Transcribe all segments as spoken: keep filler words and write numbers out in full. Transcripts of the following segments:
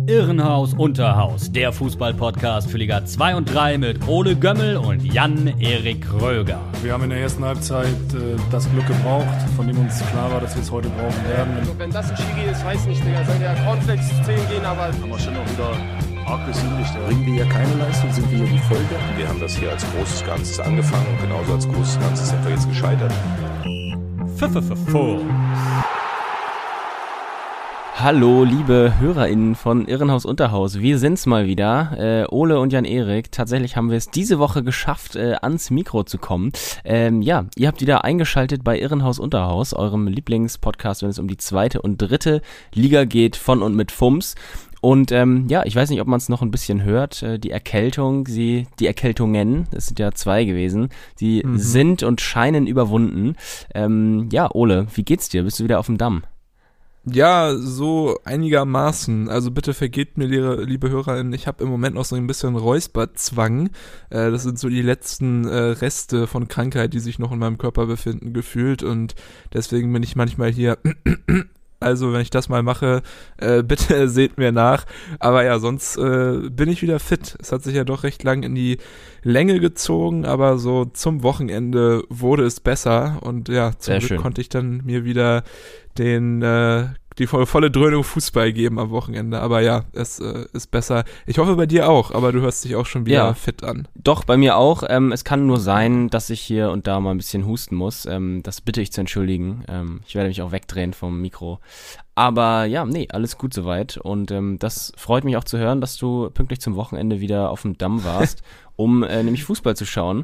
Irrenhaus Unterhaus, der Fußball-Podcast für Liga zwei und drei mit Ole Gömmel und Jan-Erik Röger. Wir haben in der ersten Halbzeit äh, das Glück gebraucht, von dem uns klar war, dass wir es heute brauchen werden. Also, wenn das ein Schiri ist, weiß nicht, Digga. Soll der Cornflakes zehn gehen, aber... Haben wir schon noch wieder arg gesündigt. Bringen wir hier keine Leistung, sind wir hier die Folge. Wir haben das hier als großes Ganzes angefangen und genauso als großes Ganzes sind wir jetzt gescheitert. F-F-F-F. Hallo, liebe HörerInnen von Irrenhaus Unterhaus, wir sind's mal wieder, äh, Ole und Jan-Erik. Tatsächlich haben wir es diese Woche geschafft, äh, ans Mikro zu kommen. Ähm, ja, ihr habt wieder eingeschaltet bei Irrenhaus Unterhaus, eurem Lieblingspodcast, wenn es um die zweite und dritte Liga geht, von und mit Fums. Und ähm, ja, ich weiß nicht, ob man es noch ein bisschen hört, äh, die Erkältung, sie, die Erkältungen, es sind ja zwei gewesen, die mhm. sind und scheinen überwunden. Ähm, ja, Ole, wie geht's dir? Bist du wieder auf dem Damm? Ja, so einigermaßen. Also bitte vergebt mir, liebe, liebe HörerInnen, ich habe im Moment noch so ein bisschen Räusperzwang. Äh, das sind so die letzten äh, Reste von Krankheit, die sich noch in meinem Körper befinden, gefühlt. Und deswegen bin ich manchmal hier... Also wenn ich das mal mache, äh, bitte seht mir nach. Aber ja, sonst äh, bin ich wieder fit. Es hat sich ja doch recht lang in die Länge gezogen, aber so zum Wochenende wurde es besser. Und ja, zum Sehr Glück schön. konnte ich dann mir wieder den äh, die volle, volle Dröhnung Fußball geben am Wochenende. Aber ja, es äh, ist besser. Ich hoffe bei dir auch, aber du hörst dich auch schon wieder Ja. fit an. Doch, bei mir auch. Ähm, es kann nur sein, dass ich hier und da mal ein bisschen husten muss. Ähm, das bitte ich zu entschuldigen. Ähm, ich werde mich auch wegdrehen vom Mikro. Aber ja, nee, alles gut soweit. Und ähm, das freut mich auch zu hören, dass du pünktlich zum Wochenende wieder auf dem Damm warst, um äh, nämlich Fußball zu schauen.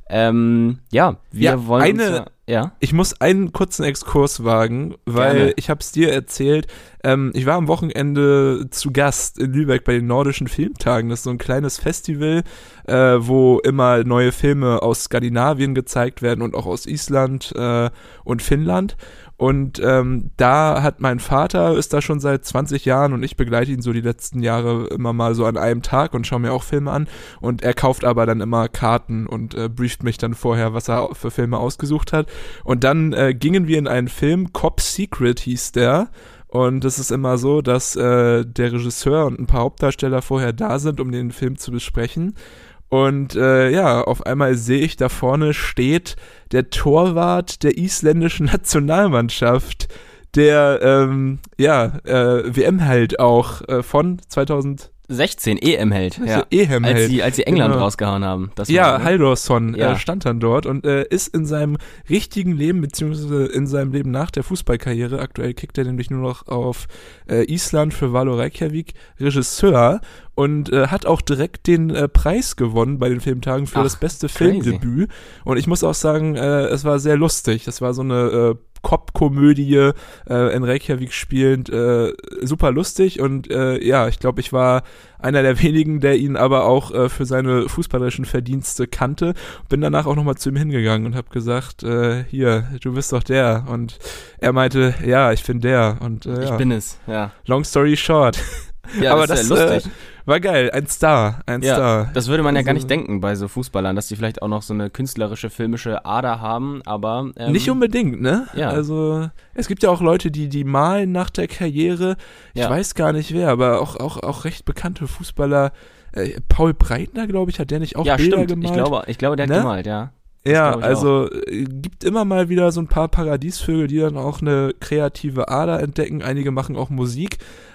Ähm, ja, wir Ja, wollen eine- uns ja, ja, Ich muss einen kurzen Exkurs wagen, weil Gerne. ich habe es dir erzählt, ähm, ich war am Wochenende zu Gast in Lübeck bei den Nordischen Filmtagen. Das ist so ein kleines Festival, äh, wo immer neue Filme aus Skandinavien gezeigt werden und auch aus Island äh, und Finnland. Und ähm, da hat mein Vater, ist da schon seit zwanzig Jahren und ich begleite ihn so die letzten Jahre immer mal so an einem Tag und schaue mir auch Filme an. Und er kauft aber dann immer Karten und äh, brieft mich dann vorher, was er für Filme ausgesucht hat. Und dann äh, gingen wir in einen Film, Cop Secret hieß der. Und es ist immer so, dass äh, der Regisseur und ein paar Hauptdarsteller vorher da sind, um den Film zu besprechen. Und äh, ja, auf einmal sehe ich, da vorne steht der Torwart der isländischen Nationalmannschaft, der ähm, ja äh, W M-Held auch äh, von zweitausendsechzehn sechzehn E M-Held, ja. E M-Held. Als sie, als sie England Genau. rausgehauen haben. Das Ja, war, ne? Haldorsson Ja. äh, stand dann dort und äh, ist in seinem richtigen Leben, beziehungsweise in seinem Leben nach der Fußballkarriere, aktuell kickt er nämlich nur noch auf äh, Island für Valur Reykjavik, Regisseur und äh, hat auch direkt den äh, Preis gewonnen bei den Filmtagen für Ach, das beste crazy. Filmdebüt. Und ich muss auch sagen, äh, es war sehr lustig. Es war so eine äh, Cop-Komödie äh, in Reykjavik spielend, äh, super lustig und äh, ja, ich glaube, ich war einer der wenigen, der ihn aber auch äh, für seine fußballerischen Verdienste kannte. Bin danach auch nochmal zu ihm hingegangen und habe gesagt, äh, hier, du bist doch der. Und er meinte, ja, ich bin der. Und äh, Ich ja. bin es, ja. Long story short. Ja, aber das das ist ja lustig. äh, war geil, ein Star, ein Ja, Star. das würde man ja gar Also- nicht denken bei so Fußballern, dass die vielleicht auch noch so eine künstlerische, filmische Ader haben, aber ähm, Nicht unbedingt, ne? ja. Also, es gibt ja auch Leute, die, die malen nach der Karriere. Ich Ja. weiß gar nicht wer, aber auch, auch, auch recht bekannte Fußballer. Äh, Paul Breitner, glaube ich, hat der nicht auch ja, Bilder stimmt. gemalt? Ich glaube, ich glaube, der hat Ne? gemalt, ja. Das Ja, glaub ich also äh, gibt immer mal wieder so ein paar Paradiesvögel, die dann auch eine kreative Ader entdecken. Einige machen auch Musik.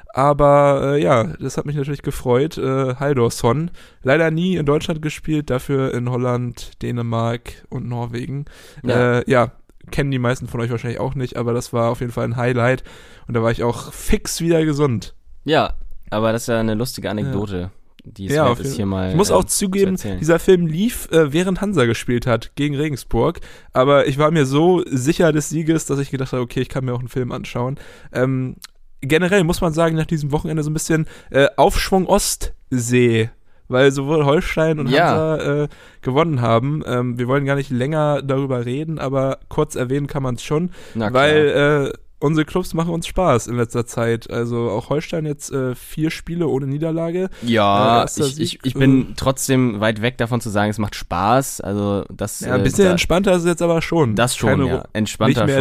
Aber äh, ja, das hat mich natürlich gefreut. Äh, Haldorsson, leider nie in Deutschland gespielt, dafür in Holland, Dänemark und Norwegen. Ja. Äh, ja, kennen die meisten von euch wahrscheinlich auch nicht, aber das war auf jeden Fall ein Highlight. Und da war ich auch fix wieder gesund. Ja, aber das ist ja eine lustige Anekdote, die es Ja, wert auf ist, jeden hier mal Ich muss äh, auch zu zugeben, erzählen. dieser Film lief, äh, während Hansa gespielt hat, gegen Regensburg. Aber ich war mir so sicher des Sieges, dass ich gedacht habe, okay, ich kann mir auch einen Film anschauen. Ähm, generell muss man sagen, nach diesem Wochenende so ein bisschen äh, Aufschwung Ostsee, weil sowohl Holstein und Ja. Hansa äh, gewonnen haben. Ähm, wir wollen gar nicht länger darüber reden, aber kurz erwähnen kann man es schon, Na klar. weil äh, unsere Clubs machen uns Spaß in letzter Zeit. Also auch Holstein jetzt äh, vier Spiele ohne Niederlage. Ja, Äh, erster ich, ich, Sieg, ich bin trotzdem weit weg davon zu sagen, es macht Spaß. Also das, Ja, ein äh, bisschen da, entspannter ist es jetzt aber schon. das schon, Keine ja. Ru- Entspannter nicht mehr schon.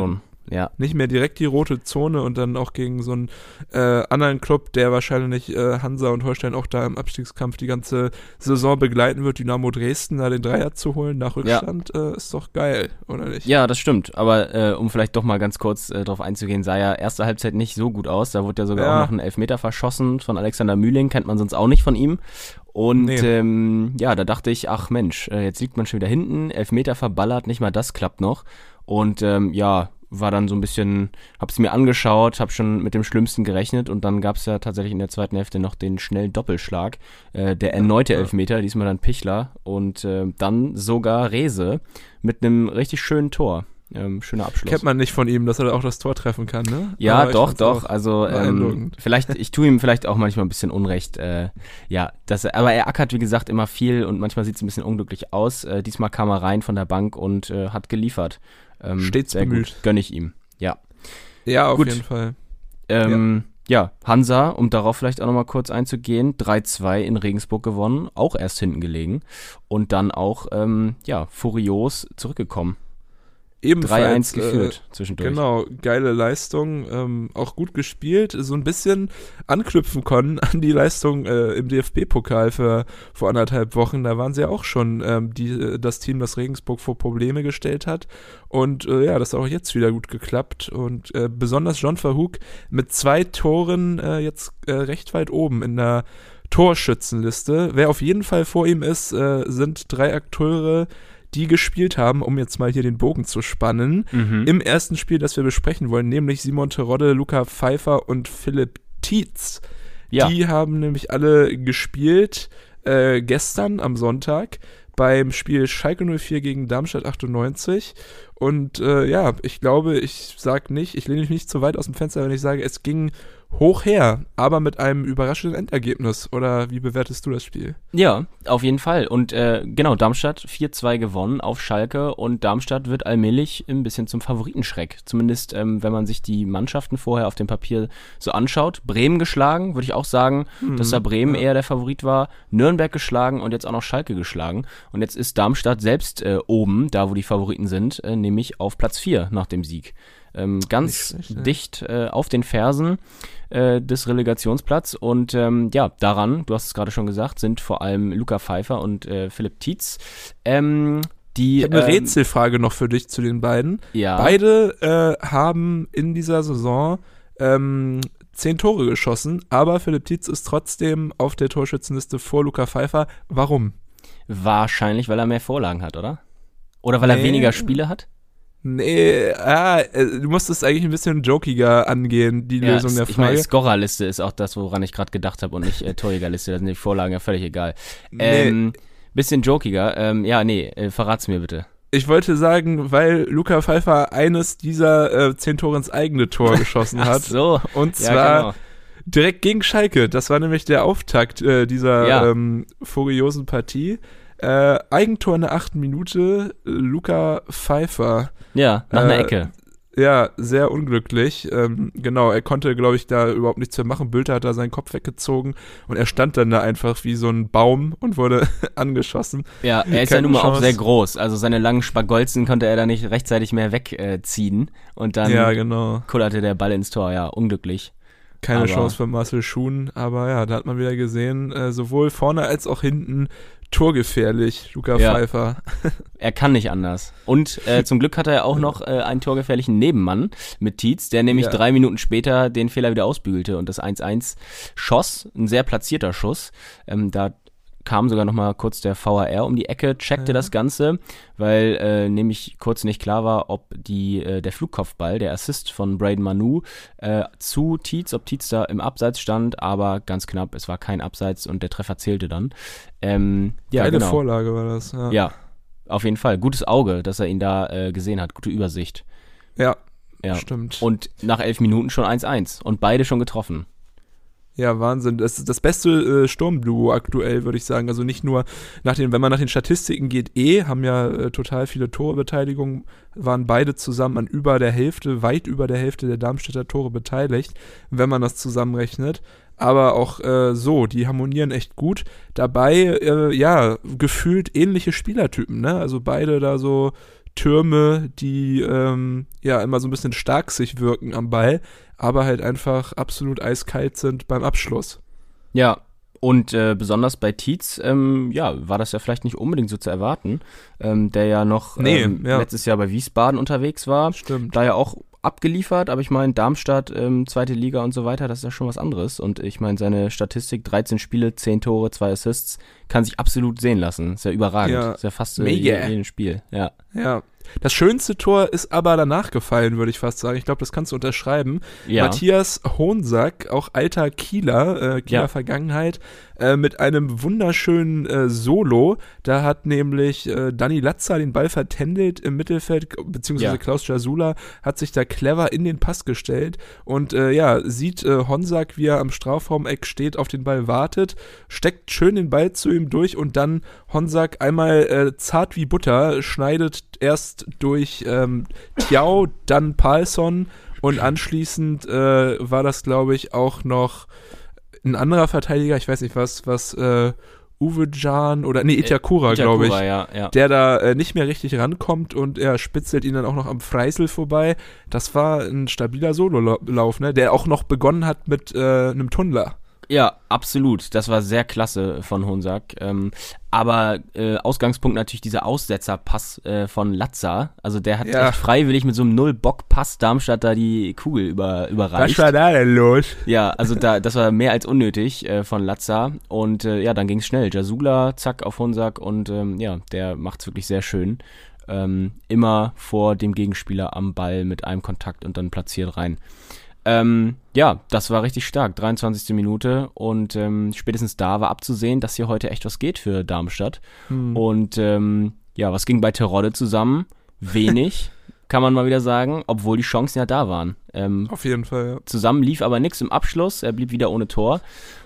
Ja. Nicht mehr direkt die rote Zone und dann auch gegen so einen äh, anderen Club, der wahrscheinlich äh, Hansa und Holstein auch da im Abstiegskampf die ganze Saison begleiten wird, Dynamo Dresden da den Dreier zu holen nach Rückstand, ja. äh, ist doch geil, oder nicht? Ja, das stimmt, aber äh, um vielleicht doch mal ganz kurz äh, drauf einzugehen, sah ja erste Halbzeit nicht so gut aus, da wurde ja sogar ja. auch noch ein Elfmeter verschossen von Alexander Mühling, kennt man sonst auch nicht von ihm. Und nee. ähm, ja, da dachte ich, ach Mensch, äh, jetzt liegt man schon wieder hinten, Elfmeter verballert, nicht mal das klappt noch. Und ähm, ja, war dann so ein bisschen, hab's mir angeschaut, hab schon mit dem Schlimmsten gerechnet und dann gab's ja tatsächlich in der zweiten Hälfte noch den schnellen Doppelschlag, äh, der erneute Elfmeter, diesmal dann Pichler und äh, dann sogar Rehse mit einem richtig schönen Tor. Ähm, schöner Abschluss. Kennt man nicht von ihm, dass er auch das Tor treffen kann, ne? Ja, aber doch, doch. Also ähm, vielleicht, ich tue ihm vielleicht auch manchmal ein bisschen Unrecht. Äh, ja, dass er, aber er ackert wie gesagt immer viel und manchmal sieht es ein bisschen unglücklich aus. Äh, diesmal kam er rein von der Bank und äh, hat geliefert. Ähm, Stets sehr bemüht. Gut, gönn ich ihm. Ja. Ja, auf gut. jeden Fall. Ähm, ja. ja, Hansa, um darauf vielleicht auch nochmal kurz einzugehen, drei zwei in Regensburg gewonnen, auch erst hinten gelegen und dann auch, ähm, ja, furios zurückgekommen. Ebenfalls drei eins geführt äh, zwischendurch. Genau, geile Leistung, ähm, auch gut gespielt, so ein bisschen anknüpfen können an die Leistung äh, im D F B-Pokal für vor anderthalb Wochen. Da waren sie ja auch schon ähm, die, das Team, das Regensburg vor Probleme gestellt hat. Und äh, ja, das hat auch jetzt wieder gut geklappt. Und äh, besonders John Verhoek mit zwei Toren äh, jetzt äh, recht weit oben in der Torschützenliste. Wer auf jeden Fall vor ihm ist, äh, sind drei Akteure, die gespielt haben, um jetzt mal hier den Bogen zu spannen, mhm. im ersten Spiel, das wir besprechen wollen, nämlich Simon Terodde, Luca Pfeiffer und Philipp Tietz. Ja. Die haben nämlich alle gespielt äh, gestern am Sonntag beim Spiel Schalke null vier gegen Darmstadt achtundneunzig und äh, ja, ich glaube, ich sag nicht, ich lehne mich nicht zu weit aus dem Fenster, wenn ich sage, es ging hoch her, aber mit einem überraschenden Endergebnis. Oder wie bewertest du das Spiel? Ja, auf jeden Fall. Und äh, genau, Darmstadt vier zwei gewonnen auf Schalke und Darmstadt wird allmählich ein bisschen zum Favoritenschreck. Zumindest, ähm, wenn man sich die Mannschaften vorher auf dem Papier so anschaut. Bremen geschlagen, würde ich auch sagen, hm, dass da Bremen ja. eher der Favorit war. Nürnberg geschlagen und jetzt auch noch Schalke geschlagen. Und jetzt ist Darmstadt selbst äh, oben, da wo die Favoriten sind, äh, nämlich auf Platz vier nach dem Sieg. Ähm, ganz schlecht, ne? dicht äh, auf den Fersen äh, des Relegationsplatz und ähm, ja, daran, du hast es gerade schon gesagt, sind vor allem Luca Pfeiffer und äh, Philipp Tietz. Ähm, die, ich habe eine ähm, Rätselfrage noch für dich zu den beiden. Ja. Beide äh, haben in dieser Saison ähm, zehn Tore geschossen, aber Philipp Tietz ist trotzdem auf der Torschützenliste vor Luca Pfeiffer. Warum? Wahrscheinlich, weil er mehr Vorlagen hat, oder? Oder weil nee. er weniger Spiele hat? Nee, ah, du musst es eigentlich ein bisschen jokiger angehen, die ja, Lösung der Frage. Ich meine, Scorerliste ist auch das, woran ich gerade gedacht habe und nicht äh, Torjägerliste, da sind die Vorlagen ja völlig egal. Ähm, nee. Bisschen jokiger, ähm, ja, nee, äh, verrat's mir bitte. Ich wollte sagen, weil Luca Pfeiffer eines dieser äh, zehn Tore ins eigene Tor geschossen hat. Ach so. Und ja, zwar genau. direkt gegen Schalke. Das war nämlich der Auftakt äh, dieser ja. ähm, furiosen Partie. Äh, Eigentor in der achten Minute, Luca Pfeiffer. Ja, nach einer äh, Ecke. Ja, sehr unglücklich. Ähm, genau, er konnte, glaube ich, da überhaupt nichts mehr machen. Bülter hat da seinen Kopf weggezogen und er stand dann da einfach wie so ein Baum und wurde angeschossen. Ja, er ist Keine ja nun mal Chance. Auch sehr groß. Also seine langen Spagolzen konnte er da nicht rechtzeitig mehr wegziehen. Äh, und dann ja, genau. kullerte der Ball ins Tor. Ja, unglücklich. Keine aber Chance für Marcel Schuhn, aber ja, da hat man wieder gesehen, äh, sowohl vorne als auch hinten torgefährlich, Luca ja. Pfeiffer. Er kann nicht anders. Und äh, zum Glück hat er ja auch noch äh, einen torgefährlichen Nebenmann mit Tietz, der nämlich ja. drei Minuten später den Fehler wieder ausbügelte und das eins eins schoss. Ein sehr platzierter Schuss. Ähm, da kam sogar noch mal kurz der V A R um die Ecke, checkte ja. das Ganze, weil äh, nämlich kurz nicht klar war, ob die äh, der Flugkopfball, der Assist von Braden Manu äh, zu Tietz, ob Tietz da im Abseits stand, aber ganz knapp, es war kein Abseits und der Treffer zählte dann. Ähm, ja, Geile genau. Vorlage war das. Ja. ja, auf jeden Fall. Gutes Auge, dass er ihn da äh, gesehen hat, gute Übersicht. Ja, ja, stimmt. Und nach elf Minuten schon eins eins und beide schon getroffen. Ja, Wahnsinn. Das ist das beste äh, Sturmduo aktuell, würde ich sagen. Also nicht nur nach den, wenn man nach den Statistiken geht, eh, haben ja äh, total viele Torebeteiligungen, waren beide zusammen an über der Hälfte, weit über der Hälfte der Darmstädter Tore beteiligt, wenn man das zusammenrechnet. Aber auch äh, so, die harmonieren echt gut. Dabei, äh, ja, gefühlt ähnliche Spielertypen, ne? Also beide da so Türme, die ähm, ja immer so ein bisschen stark sich wirken am Ball, aber halt einfach absolut eiskalt sind beim Abschluss. Ja, und äh, besonders bei Tietz, ähm, ja, war das ja vielleicht nicht unbedingt so zu erwarten, ähm, der ja noch Nee, ähm, ja. letztes Jahr bei Wiesbaden unterwegs war. Stimmt. Da ja auch abgeliefert, aber ich meine, Darmstadt, ähm, zweite Liga und so weiter, das ist ja schon was anderes. Und ich meine, seine Statistik, dreizehn Spiele, zehn Tore, zwei Assists, kann sich absolut sehen lassen. Ist ja überragend. Ja. Ist ja fast äh, Mega. je- jedes Spiel, ja. Ja. Das schönste Tor ist aber danach gefallen, würde ich fast sagen. Ich glaube, das kannst du unterschreiben. Ja. Matthias Honsack, auch alter Kieler, äh, Kieler Ja. Vergangenheit, äh, mit einem wunderschönen äh, Solo. Da hat nämlich äh, Dani Latza den Ball vertändelt im Mittelfeld, beziehungsweise Ja. Klaus Jasula hat sich da clever in den Pass gestellt und äh, ja, sieht äh, Honsack, wie er am Strafraumeck steht, auf den Ball wartet, steckt schön den Ball zu ihm durch und dann Honsack einmal äh, zart wie Butter, schneidet erst durch ähm, Thiau, dann Palsson und anschließend äh, war das, glaube ich, auch noch ein anderer Verteidiger, ich weiß nicht was, was äh, Uwe Can oder nee, Itakura, glaube ich, Itakura, ja, ja. der da äh, nicht mehr richtig rankommt und er spitzelt ihn dann auch noch am Freisel vorbei. Das war ein stabiler Sololauf, ne, der auch noch begonnen hat mit äh, einem Tunnler. Ja, absolut. Das war sehr klasse von Honsack. Ähm, aber äh, Ausgangspunkt natürlich dieser Aussetzerpass äh, von Latza. Also der hat Ja. echt freiwillig mit so einem Null-Bock-Pass Darmstadt da die Kugel über, überreicht. Was war da denn los? Ja, also da, das war mehr als unnötig äh, von Latza. Und äh, ja, dann ging's schnell. Jasula, zack, auf Honsack und ähm, ja, der macht's wirklich sehr schön. Ähm, immer vor dem Gegenspieler am Ball mit einem Kontakt und dann platziert rein. Ähm, ja, das war richtig stark, dreiundzwanzigste Minute und ähm, spätestens da war abzusehen, dass hier heute echt was geht für Darmstadt. Hm. Und ähm, ja, was ging bei Terodde zusammen? Wenig, kann man mal wieder sagen, obwohl die Chancen ja da waren. Ähm, Auf jeden Fall, ja. zusammen lief aber nichts im Abschluss, er blieb wieder ohne Tor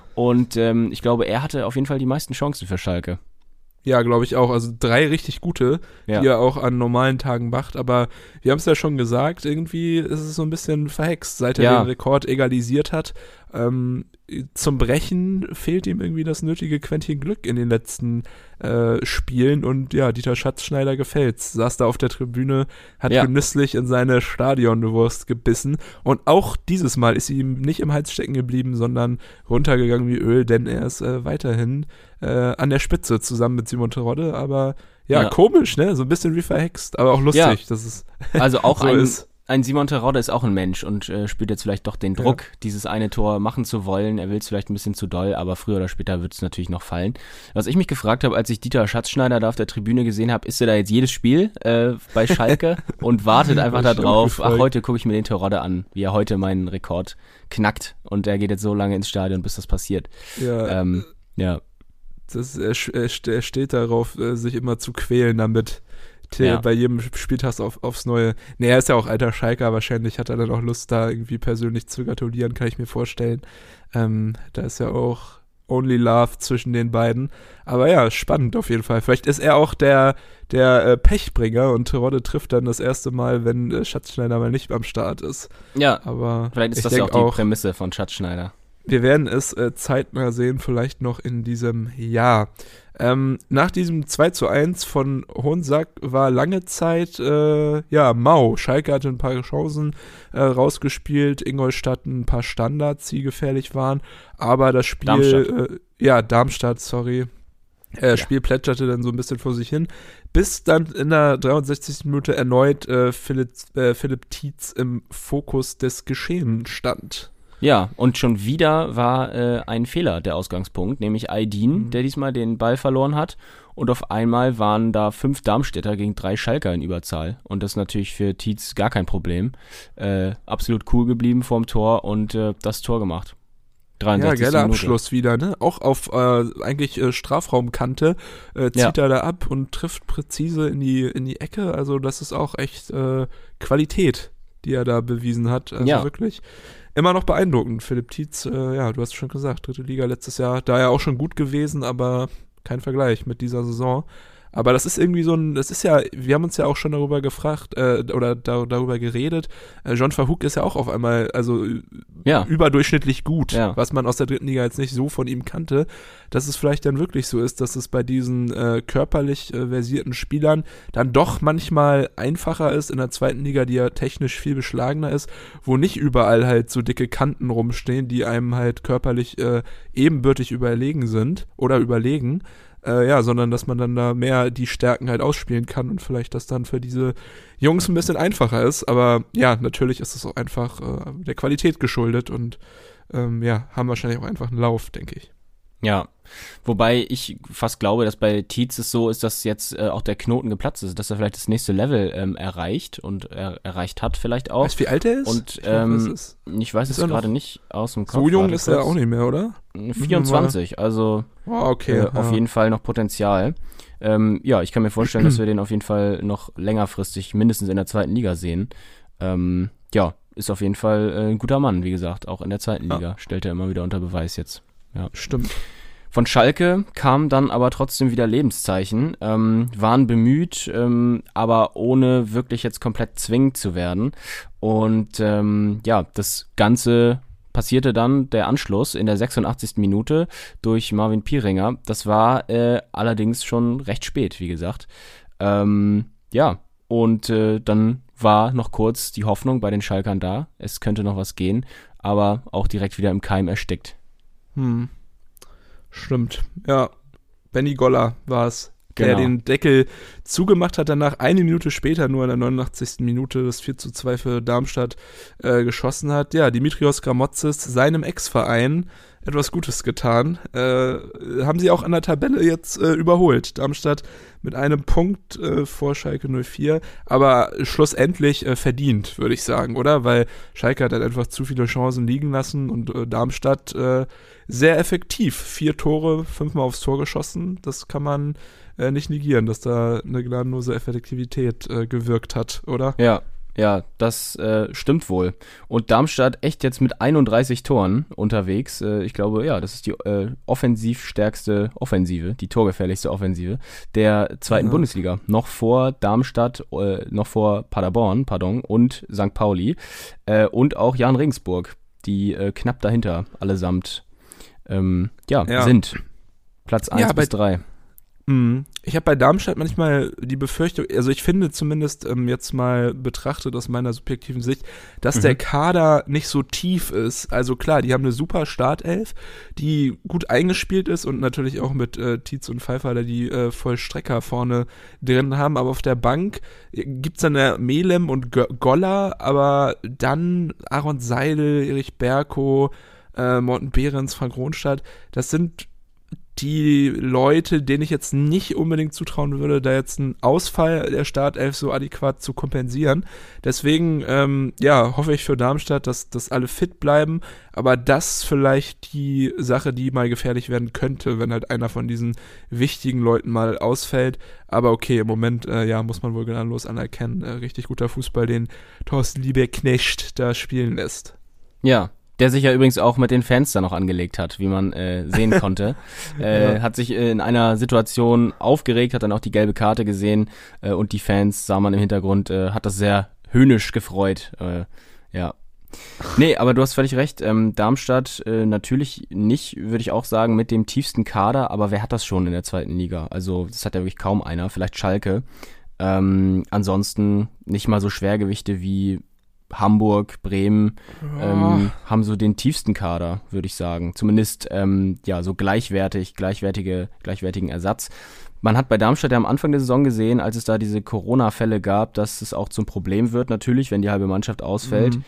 und ähm, ich glaube, er hatte auf jeden Fall die meisten Chancen für Schalke. Ja, glaube ich auch. Also drei richtig gute, Ja. die er auch an normalen Tagen macht. Aber wir haben es ja schon gesagt, irgendwie ist es so ein bisschen verhext, seit er Ja. den Rekord egalisiert hat. Ähm, zum Brechen fehlt ihm irgendwie das nötige Quäntchen Glück in den letzten äh, Spielen. Und ja, Dieter Schatzschneider gefällt's. Saß da auf der Tribüne, hat Ja. genüsslich in seine Stadionwurst gebissen. Und auch dieses Mal ist sie ihm nicht im Hals stecken geblieben, sondern runtergegangen wie Öl, denn er ist äh, weiterhin äh, an der Spitze zusammen mit Simon Terodde. Aber ja, Ja. komisch, ne? So ein bisschen wie verhext, aber auch lustig, Ja. dass es Also auch so ein, ist. ein Simon Terodde ist auch ein Mensch und äh, spürt jetzt vielleicht doch den Druck, dieses eine Tor machen zu wollen. Er will es vielleicht ein bisschen zu doll, aber früher oder später wird es natürlich noch fallen. Was ich mich gefragt habe, als ich Dieter Schatzschneider da auf der Tribüne gesehen habe, ist er da jetzt jedes Spiel äh, bei Schalke und wartet einfach Hab da ich auch drauf, ach, gefragt. heute gucke ich mir den Terodde an, wie er heute meinen Rekord knackt und er geht jetzt so lange ins Stadion, bis das passiert. Ja, Ähm, ja, das, er, sch- er st- er steht darauf, äh, sich immer zu quälen damit. T- Ja. Bei jedem Spieltag auf, aufs Neue. Nee, er ist ja auch alter Schalker, wahrscheinlich hat er dann auch Lust, da irgendwie persönlich zu gratulieren, kann ich mir vorstellen. Ähm, da ist ja auch Only Love zwischen den beiden. Aber ja, spannend auf jeden Fall. Vielleicht ist er auch der, der äh, Pechbringer und Terodde trifft dann das erste Mal, wenn äh, Schatzschneider mal nicht am Start ist. ja, Aber vielleicht ist ich das ja denk auch die auch, Prämisse von Schatzschneider. wir werden es äh, zeitnah sehen, vielleicht noch in diesem Jahr. Ähm, nach diesem zwei zu eins von Honsack war lange Zeit, äh, ja, mau. Schalke hatte ein paar Chancen äh, rausgespielt, Ingolstadt ein paar Standards, die gefährlich waren, aber das Spiel, Darmstadt. Äh, ja, Darmstadt, sorry, äh, Ja. Spiel plätscherte dann so ein bisschen vor sich hin, bis dann in der dreiundsechzigsten Minute erneut äh, Philipp, äh, Philipp Tietz im Fokus des Geschehens stand. Ja, und schon wieder war äh, ein Fehler der Ausgangspunkt, nämlich Aydin, Mhm. der diesmal den Ball verloren hat. Und auf einmal waren da fünf Darmstädter gegen drei Schalker in Überzahl. Und das ist natürlich für Tietz gar kein Problem. Äh, absolut cool geblieben vorm Tor und äh, das Tor gemacht. Ja, dreiundsechzigste geiler Minute. Abschluss wieder, ne? Auch auf äh, eigentlich äh, Strafraumkante äh, zieht Ja. er da ab und trifft präzise in die, in die Ecke. Also das ist auch echt äh, Qualität, die er da bewiesen hat. Also Ja. wirklich immer noch beeindruckend. Philipp Tietz, äh, ja, du hast schon gesagt, dritte Liga letztes Jahr, da ja auch schon gut gewesen, aber kein Vergleich mit dieser Saison. Aber das ist irgendwie so ein, das ist ja, wir haben uns ja auch schon darüber gefragt, äh, oder da, darüber geredet, äh, John Verhoek ist ja auch auf einmal, also ja. überdurchschnittlich gut, ja. was man aus der dritten Liga jetzt nicht so von ihm kannte, dass es vielleicht dann wirklich so ist, dass es bei diesen äh, körperlich äh, versierten Spielern dann doch manchmal einfacher ist in der zweiten Liga, die ja technisch viel beschlagener ist, wo nicht überall halt so dicke Kanten rumstehen, die einem halt körperlich äh, ebenbürtig überlegen sind oder überlegen, Äh, ja, sondern dass man dann da mehr die Stärken halt ausspielen kann und vielleicht das dann für diese Jungs ein bisschen einfacher ist. Aber ja, natürlich ist es auch einfach äh, der Qualität geschuldet und ähm, ja, haben wahrscheinlich auch einfach einen Lauf, denke ich. Ja, wobei ich fast glaube, dass bei Tietz es so ist, dass jetzt äh, auch der Knoten geplatzt ist, dass er vielleicht das nächste Level ähm, erreicht und er, erreicht hat vielleicht auch. Weißt du, wie alt er ist? Und ich, glaub, ähm, ist, ich weiß es gerade nicht aus dem Kopf. So jung ist er auch nicht mehr, oder? vierundzwanzig, also oh, okay, äh, ja. auf jeden Fall noch Potenzial. Ähm, ja, ich kann mir vorstellen, dass wir den auf jeden Fall noch längerfristig mindestens in der zweiten Liga sehen. Ähm, ja, ist auf jeden Fall äh, ein guter Mann, wie gesagt, auch in der zweiten Liga. Ja. Stellt er immer wieder unter Beweis jetzt. Ja, stimmt. Von Schalke kamen dann aber trotzdem wieder Lebenszeichen, ähm, waren bemüht, ähm, aber ohne wirklich jetzt komplett zwingend zu werden. Und ähm, ja, das Ganze passierte dann der Anschluss in der sechsundachtzigsten Minute durch Marvin Pieringer. Das war äh, allerdings schon recht spät, wie gesagt. Ähm, ja, und äh, dann war noch kurz die Hoffnung bei den Schalkern da. Es könnte noch was gehen, aber auch direkt wieder im Keim erstickt. Hm. Stimmt, ja. Benny Goller war es, genau. der den Deckel zugemacht hat, danach eine Minute später, nur in der neunundachtzigsten Minute, das vier zu zwei für Darmstadt äh, geschossen hat. Ja, Dimitrios Gramotzis, seinem Ex-Verein, etwas Gutes getan. Äh, haben sie auch an der Tabelle jetzt äh, überholt. Darmstadt mit einem Punkt äh, vor Schalke null vier, aber schlussendlich äh, verdient, würde ich sagen, oder? Weil Schalke hat halt einfach zu viele Chancen liegen lassen und äh, Darmstadt äh, sehr effektiv. Vier Tore, fünfmal aufs Tor geschossen. Das kann man äh, nicht negieren, dass da eine gnadenlose Effektivität äh, gewirkt hat, oder? Ja. Ja, das äh, stimmt wohl. Und Darmstadt echt jetzt mit einunddreißig Toren unterwegs. Äh, ich glaube, ja, das ist die äh, offensiv stärkste Offensive, die torgefährlichste Offensive der zweiten ja. Bundesliga. Noch vor Darmstadt, äh, noch vor Paderborn, pardon, und Sankt Pauli. Äh, und auch Jan Regensburg, die äh, knapp dahinter allesamt ähm, ja, ja. sind. Platz eins ja, bis drei. Ich habe bei Darmstadt manchmal die Befürchtung, also ich finde zumindest ähm, jetzt mal betrachtet aus meiner subjektiven Sicht, dass mhm. der Kader nicht so tief ist. Also klar, die haben eine super Startelf, die gut eingespielt ist und natürlich auch mit äh, Tietz und Pfeiffer, die äh, Vollstrecker vorne drin haben, aber auf der Bank gibt's dann ja Melem und G- Goller, aber dann Aaron Seidel, Erich Berko, äh, Morten Behrens, Frank Ronstadt, das sind die Leute, denen ich jetzt nicht unbedingt zutrauen würde, da jetzt einen Ausfall der Startelf so adäquat zu kompensieren. Deswegen, ähm, ja, hoffe ich für Darmstadt, dass, dass alle fit bleiben, aber das vielleicht die Sache, die mal gefährlich werden könnte, wenn halt einer von diesen wichtigen Leuten mal ausfällt. Aber okay, im Moment, äh, ja, muss man wohl gnadenlos anerkennen, äh, richtig guter Fußball, den Thorsten Lieberknecht da spielen lässt. Ja. Der sich ja übrigens auch mit den Fans da noch angelegt hat, wie man äh, sehen konnte. äh, ja. Hat sich äh, in einer Situation aufgeregt, hat dann auch die gelbe Karte gesehen äh, und die Fans, sah man im Hintergrund, äh, hat das sehr höhnisch gefreut. Äh, ja. Nee, aber du hast völlig recht. Ähm, Darmstadt äh, natürlich nicht, würde ich auch sagen, mit dem tiefsten Kader, aber wer hat das schon in der zweiten Liga? Also das hat ja wirklich kaum einer, vielleicht Schalke. Ähm, ansonsten nicht mal so Schwergewichte wie Hamburg, Bremen ähm, haben so den tiefsten Kader, würde ich sagen. Zumindest ähm, ja so gleichwertig, gleichwertige, gleichwertigen Ersatz. Man hat bei Darmstadt ja am Anfang der Saison gesehen, als es da diese Corona-Fälle gab, dass es auch zum Problem wird natürlich, wenn die halbe Mannschaft ausfällt. Mhm.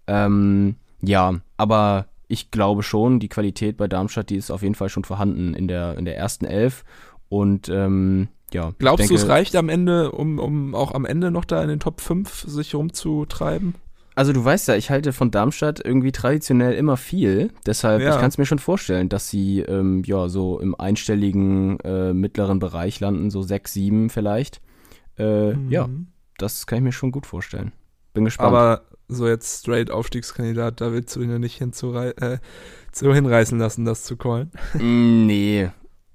Ähm, ja, aber ich glaube schon, die Qualität bei Darmstadt, die ist auf jeden Fall schon vorhanden in der, in der ersten Elf. Und ähm, ja. Glaubst denke, du, es reicht am Ende, um, um auch am Ende noch da in den Top fünf sich rumzutreiben? Also du weißt ja, ich halte von Darmstadt irgendwie traditionell immer viel, deshalb, ja. Ich kann es mir schon vorstellen, dass sie ähm, ja so im einstelligen äh, mittleren Bereich landen, so sechs, sieben vielleicht. Äh, mhm. Ja, das kann ich mir schon gut vorstellen. Bin gespannt. Aber so jetzt straight Aufstiegskandidat, da willst du ihn ja nicht hinzurei- äh, so hinreißen lassen, das zu callen. Nee,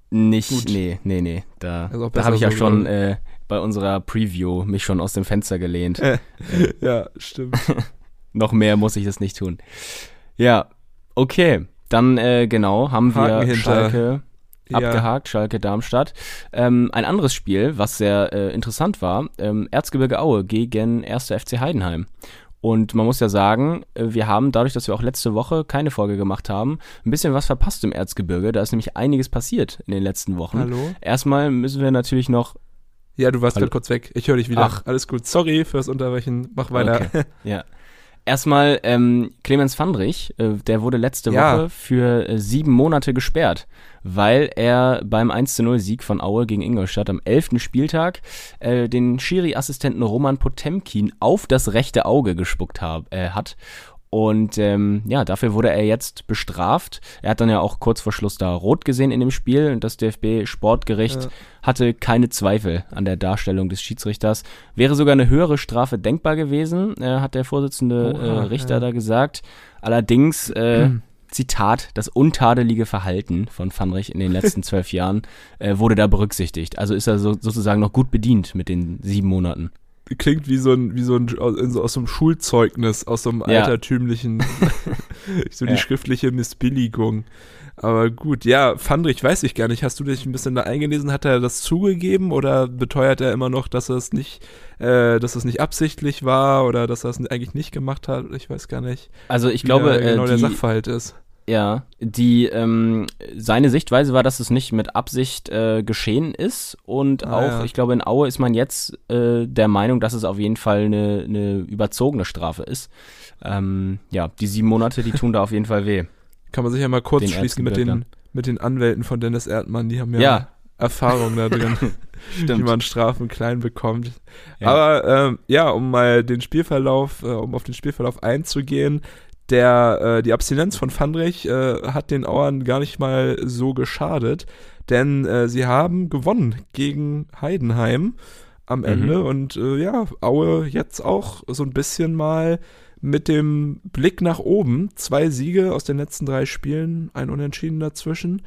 Nicht, Gut. nee, nee, nee. Da, Ist auch da habe ich besser ja so, schon oder? äh, bei unserer Preview mich schon aus dem Fenster gelehnt. Ja, stimmt. Noch mehr muss ich das nicht tun. Ja, okay. Dann, äh, genau, haben Haken wir hinter. Schalke Ja. abgehakt, Schalke-Darmstadt. Ähm, ein anderes Spiel, was sehr äh, interessant war, ähm, Erzgebirge Aue gegen erster F C Heidenheim. Und man muss ja sagen, äh, wir haben dadurch, dass wir auch letzte Woche keine Folge gemacht haben, ein bisschen was verpasst im Erzgebirge. Da ist nämlich einiges passiert in den letzten Wochen. Hallo? Erstmal müssen wir natürlich noch... Ja, du warst Hallo? gerade kurz weg. Ich höre dich wieder. Ach. Alles gut. Sorry fürs Unterbrechen. Mach weiter. Okay. Ja. Erstmal ähm, Clemens Fandrich, äh, der wurde letzte Ja. Woche für äh, sieben Monate gesperrt, weil er beim eins zu null Sieg von Aue gegen Ingolstadt am elften Spieltag äh, den Schiri-Assistenten Roman Potemkin auf das rechte Auge gespuckt hab, äh, hat. Und ähm, ja, dafür wurde er jetzt bestraft. Er hat dann ja auch kurz vor Schluss da rot gesehen in dem Spiel und das D F B-Sportgericht Ja. hatte keine Zweifel an der Darstellung des Schiedsrichters. Wäre sogar eine höhere Strafe denkbar gewesen, äh, hat der Vorsitzende Oha, äh, Richter ja. da gesagt. Allerdings, äh, Mhm. Zitat, das untadelige Verhalten von Fandrich in den letzten zwölf Jahren äh, wurde da berücksichtigt. Also ist er so, sozusagen noch gut bedient mit den sieben Monaten. Klingt wie so ein, wie so ein aus, so aus so einem Schulzeugnis, aus so einem Ja. altertümlichen, so die Ja. schriftliche Missbilligung. Aber gut, ja, Fandrich weiß ich gar nicht. Hast du dich ein bisschen da eingelesen? Hat er das zugegeben oder beteuert er immer noch, dass er es nicht, äh, dass es nicht absichtlich war oder dass er es eigentlich nicht gemacht hat? Ich weiß gar nicht, Also ich wie glaube, da genau äh, der die, Sachverhalt ist. ja, die, ähm, seine Sichtweise war, dass es nicht mit Absicht äh, geschehen ist und Ah, auch, ja. ich glaube, in Aue ist man jetzt äh, der Meinung, dass es auf jeden Fall eine, eine überzogene Strafe ist. Ähm, ja, die sieben Monate, die tun da auf jeden Fall weh. Kann man sich ja mal kurz Den schließen mit den, Erzgebirgern. mit den Anwälten von Dennis Erdmann. Die haben ja, Ja. Erfahrung da drin, wie Stimmt. man Strafen klein bekommt. Ja. Aber ähm, ja, um mal den Spielverlauf, äh, um auf den Spielverlauf einzugehen, der, äh, die Abstinenz von Fandrich äh, hat den Auern gar nicht mal so geschadet, denn äh, sie haben gewonnen gegen Heidenheim am Mhm. Ende und äh, ja, Aue jetzt auch so ein bisschen mal mit dem Blick nach oben. Zwei Siege aus den letzten drei Spielen, ein Unentschieden dazwischen.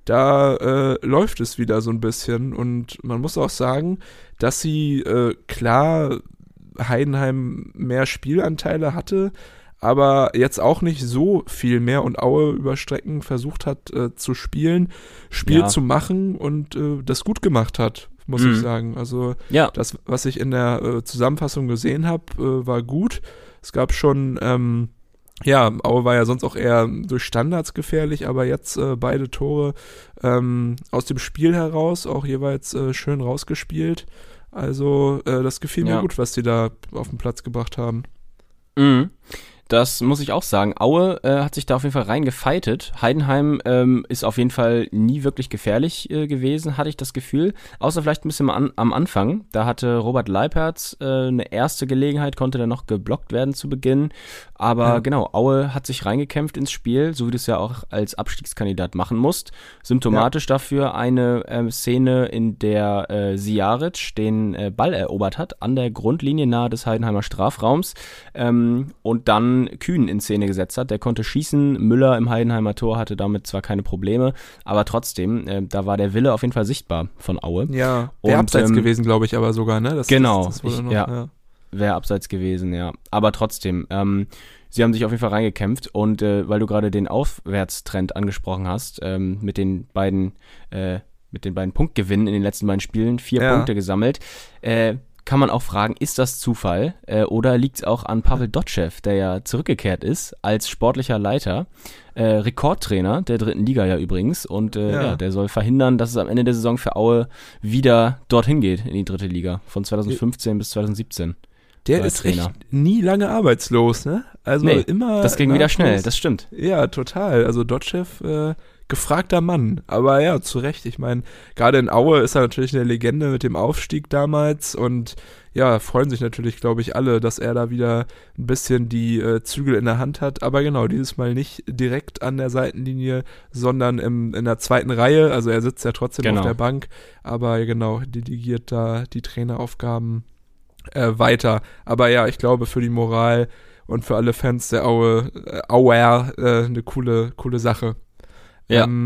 Da äh, läuft es wieder so ein bisschen und man muss auch sagen, dass sie äh, klar Heidenheim mehr Spielanteile hatte, aber jetzt auch nicht so viel mehr und Aue über Strecken versucht hat äh, zu spielen, Spiel Ja. zu machen und äh, das gut gemacht hat, muss Mhm. ich sagen. Also Ja, das, was ich in der äh, Zusammenfassung gesehen habe, äh, war gut. Es gab schon, ähm, ja, Aue war ja sonst auch eher durch Standards gefährlich, aber jetzt äh, beide Tore ähm, aus dem Spiel heraus, auch jeweils äh, schön rausgespielt. Also äh, das gefiel Ja. mir gut, was die da auf den Platz gebracht haben. Mhm. Das muss ich auch sagen. Aue äh, hat sich da auf jeden Fall reingefeitet. Heidenheim ähm, ist auf jeden Fall nie wirklich gefährlich äh, gewesen, hatte ich das Gefühl. Außer vielleicht ein bisschen an, am Anfang. Da hatte Robert Leipertz äh, eine erste Gelegenheit, konnte dann noch geblockt werden zu Beginn. Aber Ja. genau, Aue hat sich reingekämpft ins Spiel, so wie du es ja auch als Abstiegskandidat machen musst. Symptomatisch dafür eine ähm, Szene, in der äh, Sijaric den äh, Ball erobert hat, an der Grundlinie nahe des Heidenheimer Strafraums. Ähm, und dann Kühn in Szene gesetzt hat. Der konnte schießen. Müller im Heidenheimer Tor hatte damit zwar keine Probleme, aber trotzdem, äh, da war der Wille auf jeden Fall sichtbar von Aue. Ja, Und, wäre abseits ähm, gewesen, glaube ich, aber sogar, ne? Das, genau, das, das wurde ich- noch, ja. ja. Wäre abseits gewesen, ja. Aber trotzdem, ähm, sie haben sich auf jeden Fall reingekämpft und äh, weil du gerade den Aufwärtstrend angesprochen hast, ähm, mit den beiden, äh, mit den beiden Punktgewinnen in den letzten beiden Spielen, vier Ja. Punkte gesammelt, äh, kann man auch fragen, ist das Zufall äh, oder liegt es auch an Pavel Dotschew, der ja zurückgekehrt ist als sportlicher Leiter, äh, Rekordtrainer der dritten Liga ja übrigens und äh, Ja. ja, der soll verhindern, dass es am Ende der Saison für Aue wieder dorthin geht in die dritte Liga, von zwanzig fünfzehn bis zwanzig siebzehn. Der Neuer ist Trainer. echt nie lange arbeitslos, ne? Also Nee, immer. Das ging wieder nahtlos. schnell, das stimmt. Ja, total. Also Dotschew, äh, gefragter Mann. Aber ja, zu Recht. Ich meine, gerade in Aue ist er natürlich eine Legende mit dem Aufstieg damals und ja, freuen sich natürlich, glaube ich, alle, dass er da wieder ein bisschen die äh, Zügel in der Hand hat. Aber genau, dieses Mal nicht direkt an der Seitenlinie, sondern im, in der zweiten Reihe. Also er sitzt ja trotzdem Genau. auf der Bank, aber genau, delegiert da die Traineraufgaben äh, weiter. Aber ja, ich glaube, für die Moral und für alle Fans der Aue, äh, Auer, äh, eine coole, coole Sache. Ja. Ähm,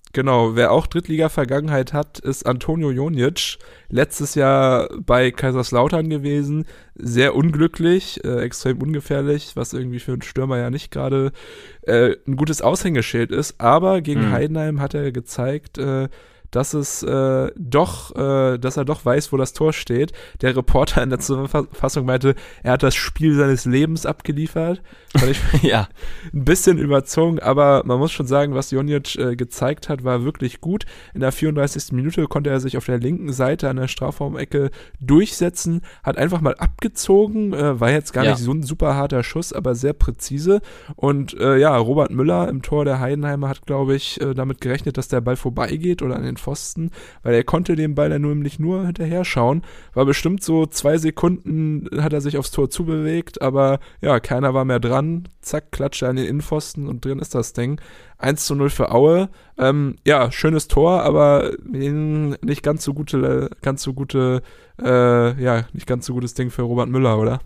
Genau, wer auch Drittliga-Vergangenheit hat, ist Antonio Jonic. Letztes Jahr bei Kaiserslautern gewesen, sehr unglücklich, äh, extrem ungefährlich, was irgendwie für einen Stürmer ja nicht gerade äh, ein gutes Aushängeschild ist. Aber gegen Mhm. Heidenheim hat er gezeigt, äh, dass es äh, doch, äh, dass er doch weiß, wo das Tor steht. Der Reporter in der Zusammenfassung meinte, er hat das Spiel seines Lebens abgeliefert. Fand ich Ja. ein bisschen überzogen, aber man muss schon sagen, was Jonic äh, gezeigt hat, war wirklich gut. In der vierunddreißigsten Minute konnte er sich auf der linken Seite an der Strafraumecke durchsetzen, hat einfach mal abgezogen, äh, war jetzt gar Ja. nicht so ein super harter Schuss, aber sehr präzise. Und äh, ja, Robert Müller im Tor der Heidenheimer hat, glaube ich, äh, damit gerechnet, dass der Ball vorbeigeht oder an den Pfosten, weil er konnte dem Ball dann nämlich nur hinterher schauen. War bestimmt so zwei Sekunden, hat er sich aufs Tor zubewegt, aber ja, keiner war mehr dran. Zack, klatscht er an den Innenpfosten und drin ist das Ding. eins zu null für Aue. Ähm, ja, schönes Tor, aber nicht ganz so gute, ganz so gute, äh, ja, nicht ganz so gutes Ding für Robert Müller, oder?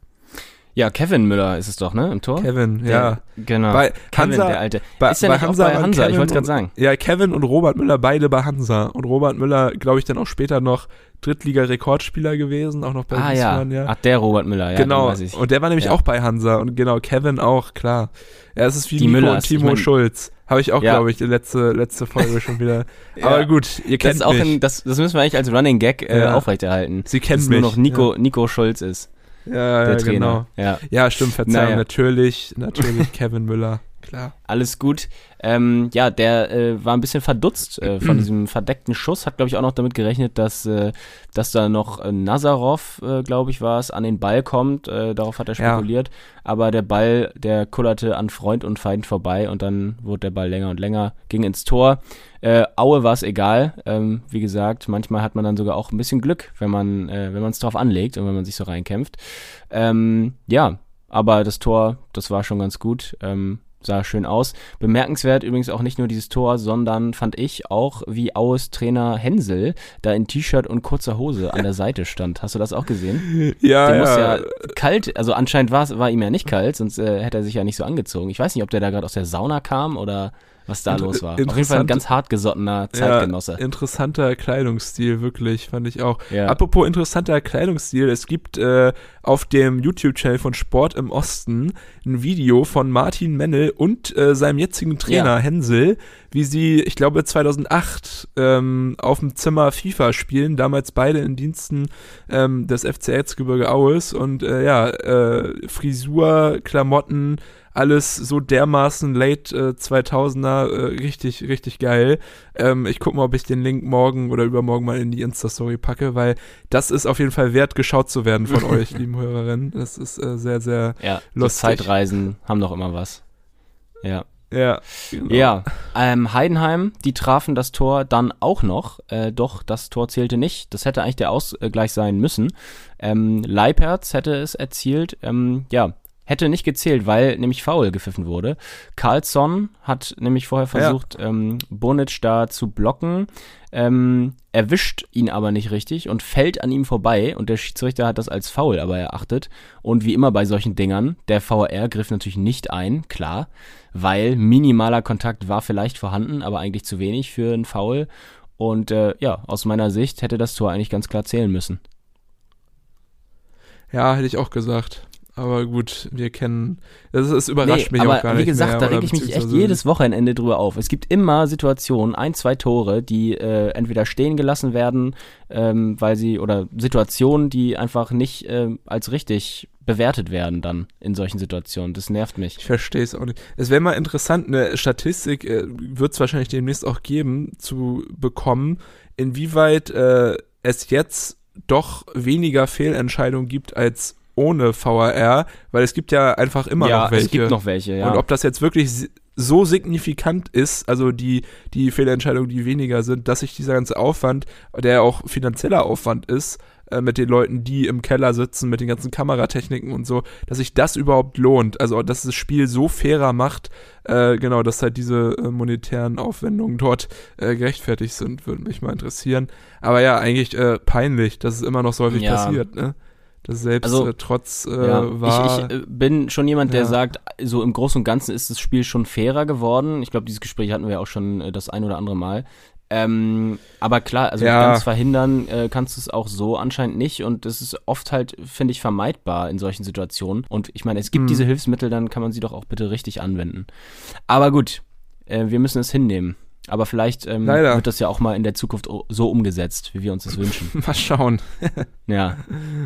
Ja, Kevin Müller ist es doch, ne, im Tor? Kevin, Der, ja. Genau. Bei Kevin, Hansa, der Alte. bei, ist ja bei nicht Hansa auch bei waren Hansa, ich Kevin wollte gerade und- sagen. Ja, Kevin und Robert Müller, beide bei Hansa. Und Robert Müller, glaube ich, dann auch später noch Drittliga-Rekordspieler gewesen, auch noch bei Ah ja. Wiesbaden, ja. Ach, der Robert Müller, ja, genau, den weiß ich. und der war nämlich Ja. auch bei Hansa und genau, Kevin auch, klar. Ja, es ist wie Die Nico Müllers, und ich Timo mein- Schulz. Habe ich auch, Ja. glaube ich, die letzte, letzte Folge schon wieder. Ja. Aber gut, ihr Das kennt ist auch mich. ein, das, das müssen wir eigentlich als Running Gag äh, Ja. aufrechterhalten. Sie kennen dass mich. nur noch Nico, Nico Schulz ist, Ja, ja, der ja Trainer. genau. Ja. Ja, stimmt, Verzeihung, Naja. natürlich, natürlich Kevin Müller, klar. Alles gut. Ähm, ja, der äh, war ein bisschen verdutzt äh, von diesem verdeckten Schuss. Hat, glaube ich, auch noch damit gerechnet, dass, äh, dass da noch äh, Nazarov, äh, glaube ich, war es, an den Ball kommt. Äh, darauf hat er Ja. spekuliert. Aber der Ball, der kullerte an Freund und Feind vorbei und dann wurde der Ball länger und länger, ging ins Tor. Äh, Aue war es egal. Ähm, wie gesagt, manchmal hat man dann sogar auch ein bisschen Glück, wenn man äh, wenn man es drauf anlegt und wenn man sich so reinkämpft. Ähm, ja, aber das Tor, das war schon ganz gut. Ähm, sah schön aus. Bemerkenswert übrigens auch nicht nur dieses Tor, sondern fand ich auch, wie Aues Trainer Hensel da in T-Shirt und kurzer Hose an der Seite stand. Hast du das auch gesehen? Ja, Der muss ja. ja kalt, also anscheinend war es war ihm ja nicht kalt, sonst äh, hätte er sich ja nicht so angezogen. Ich weiß nicht, ob der da gerade aus der Sauna kam oder was da Inter- los war. Auf jeden Fall ein interessant- ganz hart gesottener Zeitgenosse. Ja, interessanter Kleidungsstil, wirklich, fand ich auch. Ja. Apropos interessanter Kleidungsstil, es gibt äh, auf dem YouTube-Channel von Sport im Osten ein Video von Martin Mennel und äh, seinem jetzigen Trainer Ja. Hensel, wie sie, ich glaube zweitausendacht, ähm, auf dem Zimmer FIFA spielen, damals beide in Diensten ähm, des F C Erzgebirge Aues und äh, ja, äh, Frisur, Klamotten, alles so dermaßen late äh, zweitausender, äh, richtig, richtig geil. Ähm, ich guck mal, ob ich den Link morgen oder übermorgen mal in die Insta-Story packe, weil das ist auf jeden Fall wert, geschaut zu werden von euch, lieben Hörerinnen. Das ist äh, sehr, sehr, Ja, so lustig. Zeitreisen haben doch immer was. Ja. ja. Genau. Ja, ähm, Heidenheim, die trafen das Tor dann auch noch, äh, doch das Tor zählte nicht. Das hätte eigentlich der Ausgleich sein müssen. Ähm, Leipertz hätte es erzielt, ähm, ja, hätte nicht gezählt, weil nämlich Foul gepfiffen wurde. Carlsson hat nämlich vorher versucht, ja. ähm, Bonic da zu blocken, ähm, erwischt ihn aber nicht richtig und fällt an ihm vorbei und der Schiedsrichter hat das als Foul aber erachtet. Und wie immer bei solchen Dingern, der V A R griff natürlich nicht ein, klar, weil minimaler Kontakt war vielleicht vorhanden, aber eigentlich zu wenig für einen Foul. Und äh, ja, aus meiner Sicht hätte das Tor eigentlich ganz klar zählen müssen. Ja, hätte ich auch gesagt. Aber gut, wir kennen, das, das überrascht nee, mich aber auch gar wie nicht gesagt, mehr. da oder reg ich mich echt beziehungsweise- jedes Wochenende drüber auf. Es gibt immer Situationen, ein, zwei Tore, die äh, entweder stehen gelassen werden, ähm, weil sie, oder Situationen, die einfach nicht äh, als richtig bewertet werden dann in solchen Situationen. Das nervt mich. Ich verstehe es auch nicht. Es wäre mal interessant, eine Statistik äh, wird es wahrscheinlich demnächst auch geben, zu bekommen, inwieweit äh, es jetzt doch weniger Fehlentscheidungen gibt als ohne V A R, weil es gibt ja einfach immer ja, noch welche. es gibt noch welche, ja. Und ob das jetzt wirklich si- so signifikant ist, also die, die Fehlentscheidungen, die weniger sind, dass sich dieser ganze Aufwand, der auch finanzieller Aufwand ist, äh, mit den Leuten, die im Keller sitzen, mit den ganzen Kameratechniken und so, dass sich das überhaupt lohnt. Also, dass das Spiel so fairer macht, äh, genau, dass halt diese äh, monetären Aufwendungen dort äh, gerechtfertigt sind, würde mich mal interessieren. Aber ja, eigentlich äh, peinlich, dass es immer noch so häufig Ja. passiert, ne? das selbst also, äh, trotz äh, ja, war. Ich, ich äh, bin schon jemand, der ja. sagt, so im Großen und Ganzen ist das Spiel schon fairer geworden. Ich glaube, dieses Gespräch hatten wir ja auch schon äh, das ein oder andere Mal. Ähm, aber klar, also ja. ganz verhindern äh, kannst du es auch so anscheinend nicht und das ist oft halt, finde ich, vermeidbar in solchen Situationen. Und ich meine, es gibt hm. diese Hilfsmittel, dann kann man sie doch auch bitte richtig anwenden. Aber gut, äh, wir müssen es hinnehmen. Aber vielleicht ähm, wird das ja auch mal in der Zukunft so umgesetzt, wie wir uns das wünschen. Mal schauen. Ja.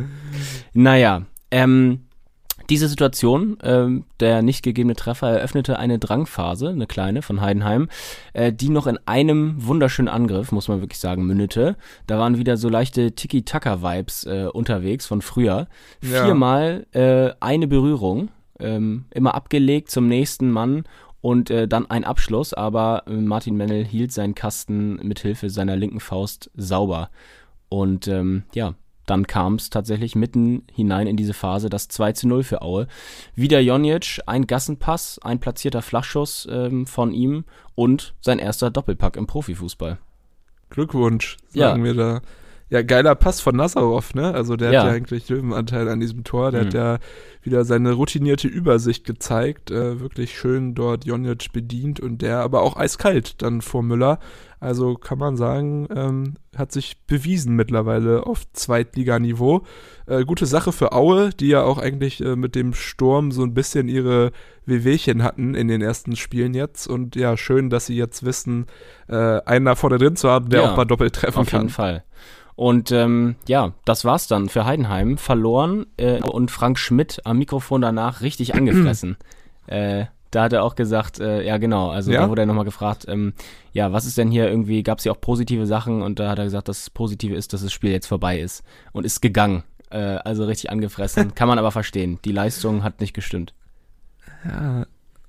Naja, ähm, diese Situation, ähm, der nicht gegebene Treffer, eröffnete eine Drangphase, eine kleine von Heidenheim, äh, die noch in einem wunderschönen Angriff, muss man wirklich sagen, mündete. Da waren wieder so leichte Tiki-Taka-Vibes äh, unterwegs von früher. Ja. Viermal äh, eine Berührung, ähm, immer abgelegt zum nächsten Mann und äh, dann ein Abschluss, aber äh, Martin Mennel hielt seinen Kasten mit Hilfe seiner linken Faust sauber. Und ähm, ja, dann kam es tatsächlich mitten hinein in diese Phase, das zwei zu null für Aue. Wieder Jonjic, ein Gassenpass, ein platzierter Flachschuss ähm, von ihm und sein erster Doppelpack im Profifußball. Glückwunsch, sagen ja. wir da. Ja, geiler Pass von Nazarov, ne? Also der ja. hat ja eigentlich Löwenanteil an diesem Tor. Der mhm. hat ja wieder seine routinierte Übersicht gezeigt. Äh, wirklich schön dort Jonjic bedient und der aber auch eiskalt dann vor Müller. Also kann man sagen, ähm, hat sich bewiesen mittlerweile auf Zweitliganiveau. Äh, gute Sache für Aue, die ja auch eigentlich äh, mit dem Sturm so ein bisschen ihre Wehwehchen hatten in den ersten Spielen jetzt. Und ja, schön, dass sie jetzt wissen, äh, einen da vorne drin zu haben, der ja, auch mal doppelt treffen auf kann. Auf jeden Fall. Und ähm, ja, das war's dann für Heidenheim. Verloren äh, und Frank Schmidt am Mikrofon danach richtig angefressen. äh, da hat er auch gesagt, äh, ja genau, also ja? da wurde er nochmal gefragt, ähm, ja, was ist denn hier irgendwie, gab es hier auch positive Sachen? Und da hat er gesagt, das Positive ist, dass das Spiel jetzt vorbei ist. Und ist gegangen. Äh, also richtig angefressen. Kann man aber verstehen. Die Leistung hat nicht gestimmt. Ja,